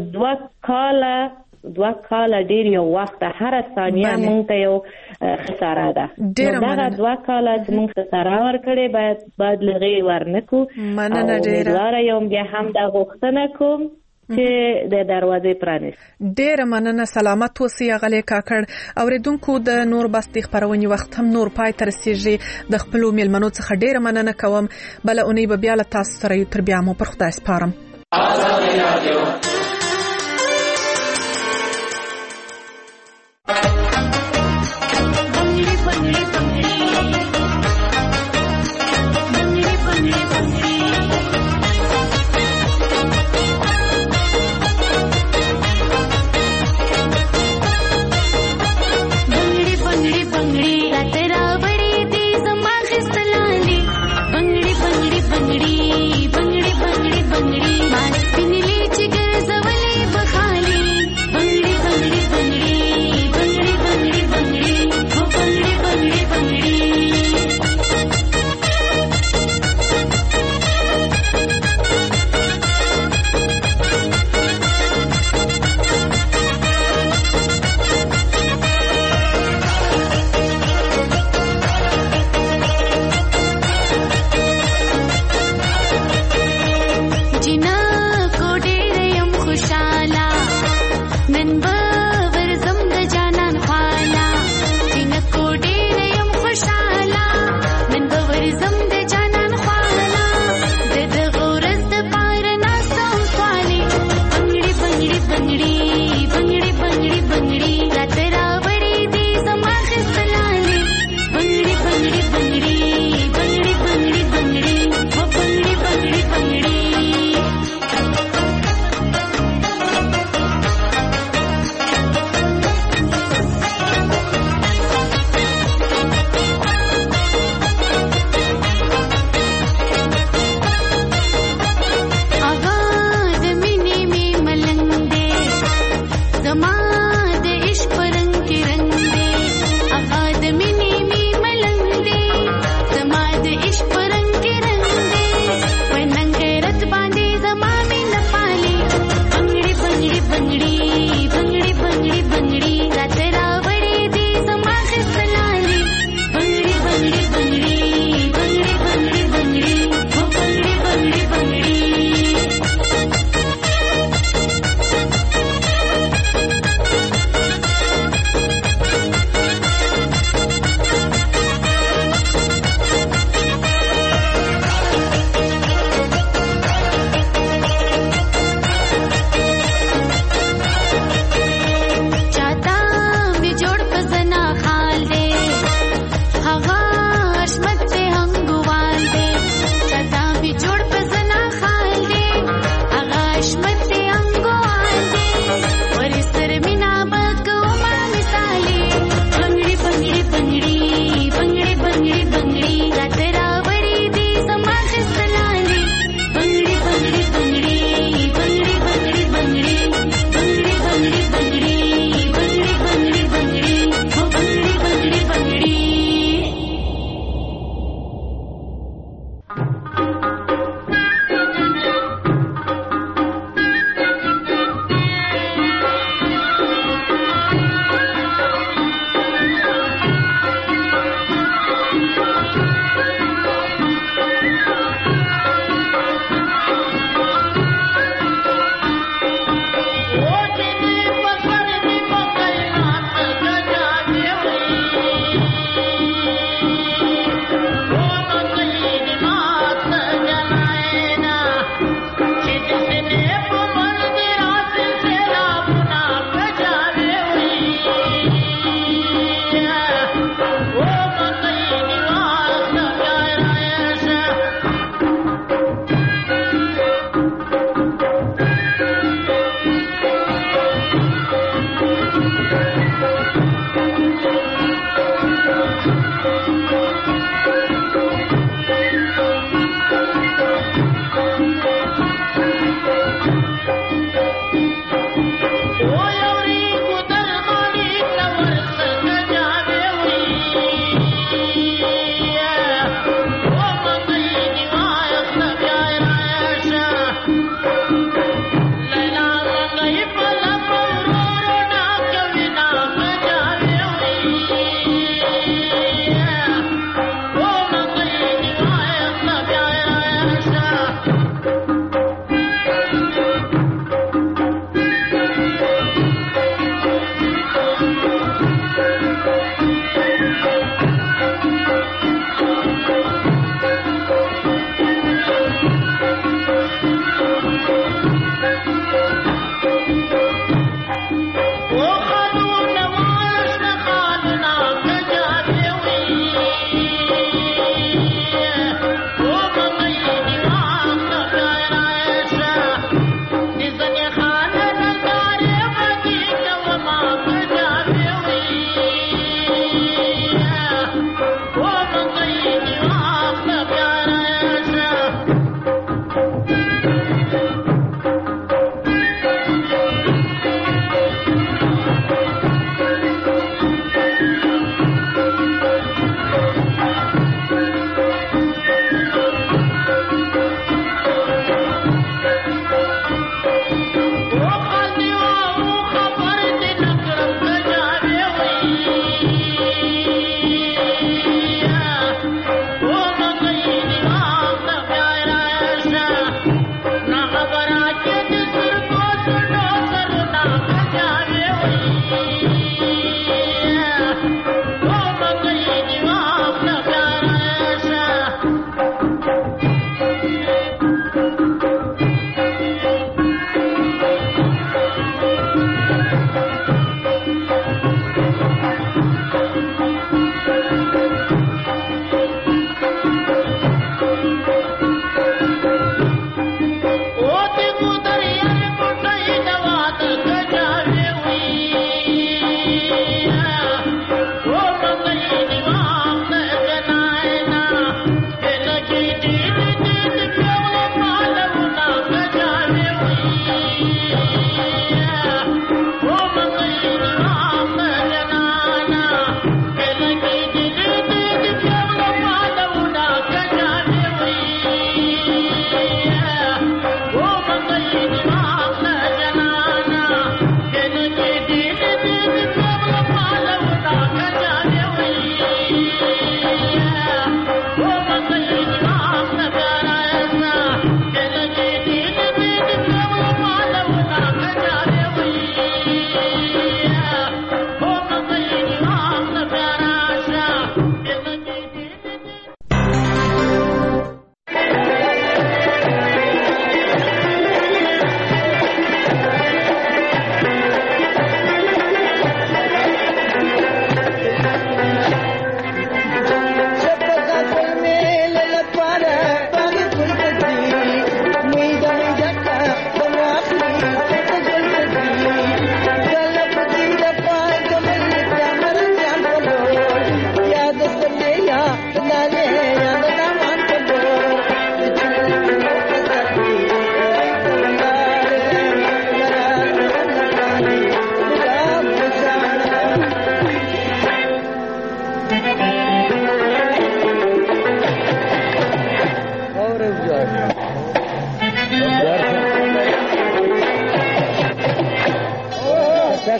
2 کاله ډېر یو وخت هر ثانیه موږ ته یو خساره ده دا 2 کاله چې موږ خساره ورکړې باید لغې ورنکو مننه ډېره امیدواره یم بیا هم دا غوښتنه کوم چې د دروازې پرانیست. ډېر مننه. سلامت اوسئ غلې کاکړ. اوریدونکو د نور بس د خبرونې وخت هم نور پای ته رسیږي. د خپل میلمنو څخه ډېر مننه کوم. بل اونۍ به بیا له تاسو سره تر بیا مو پر خدای سپارم.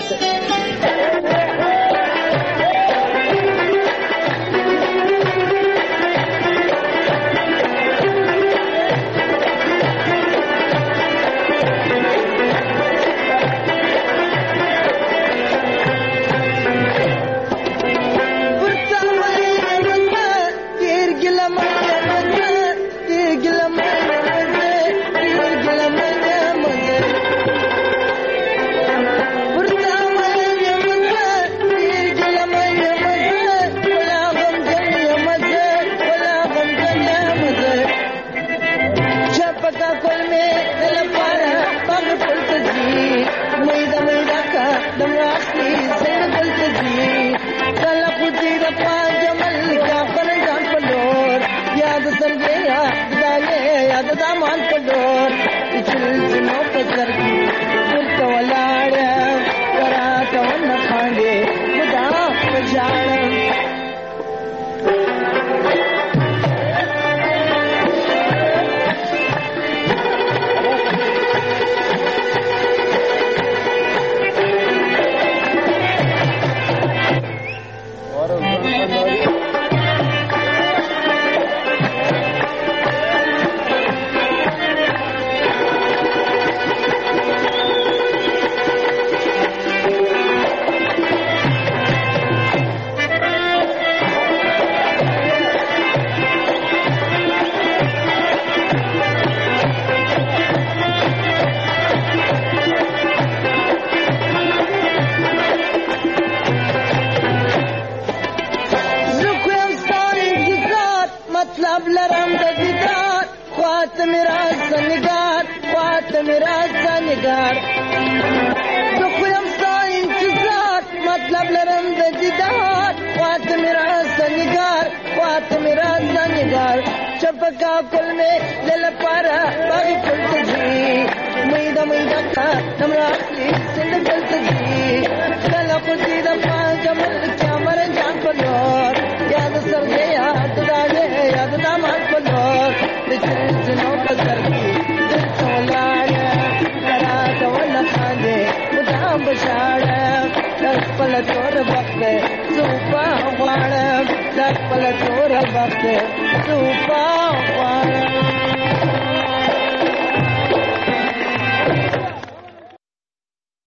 Super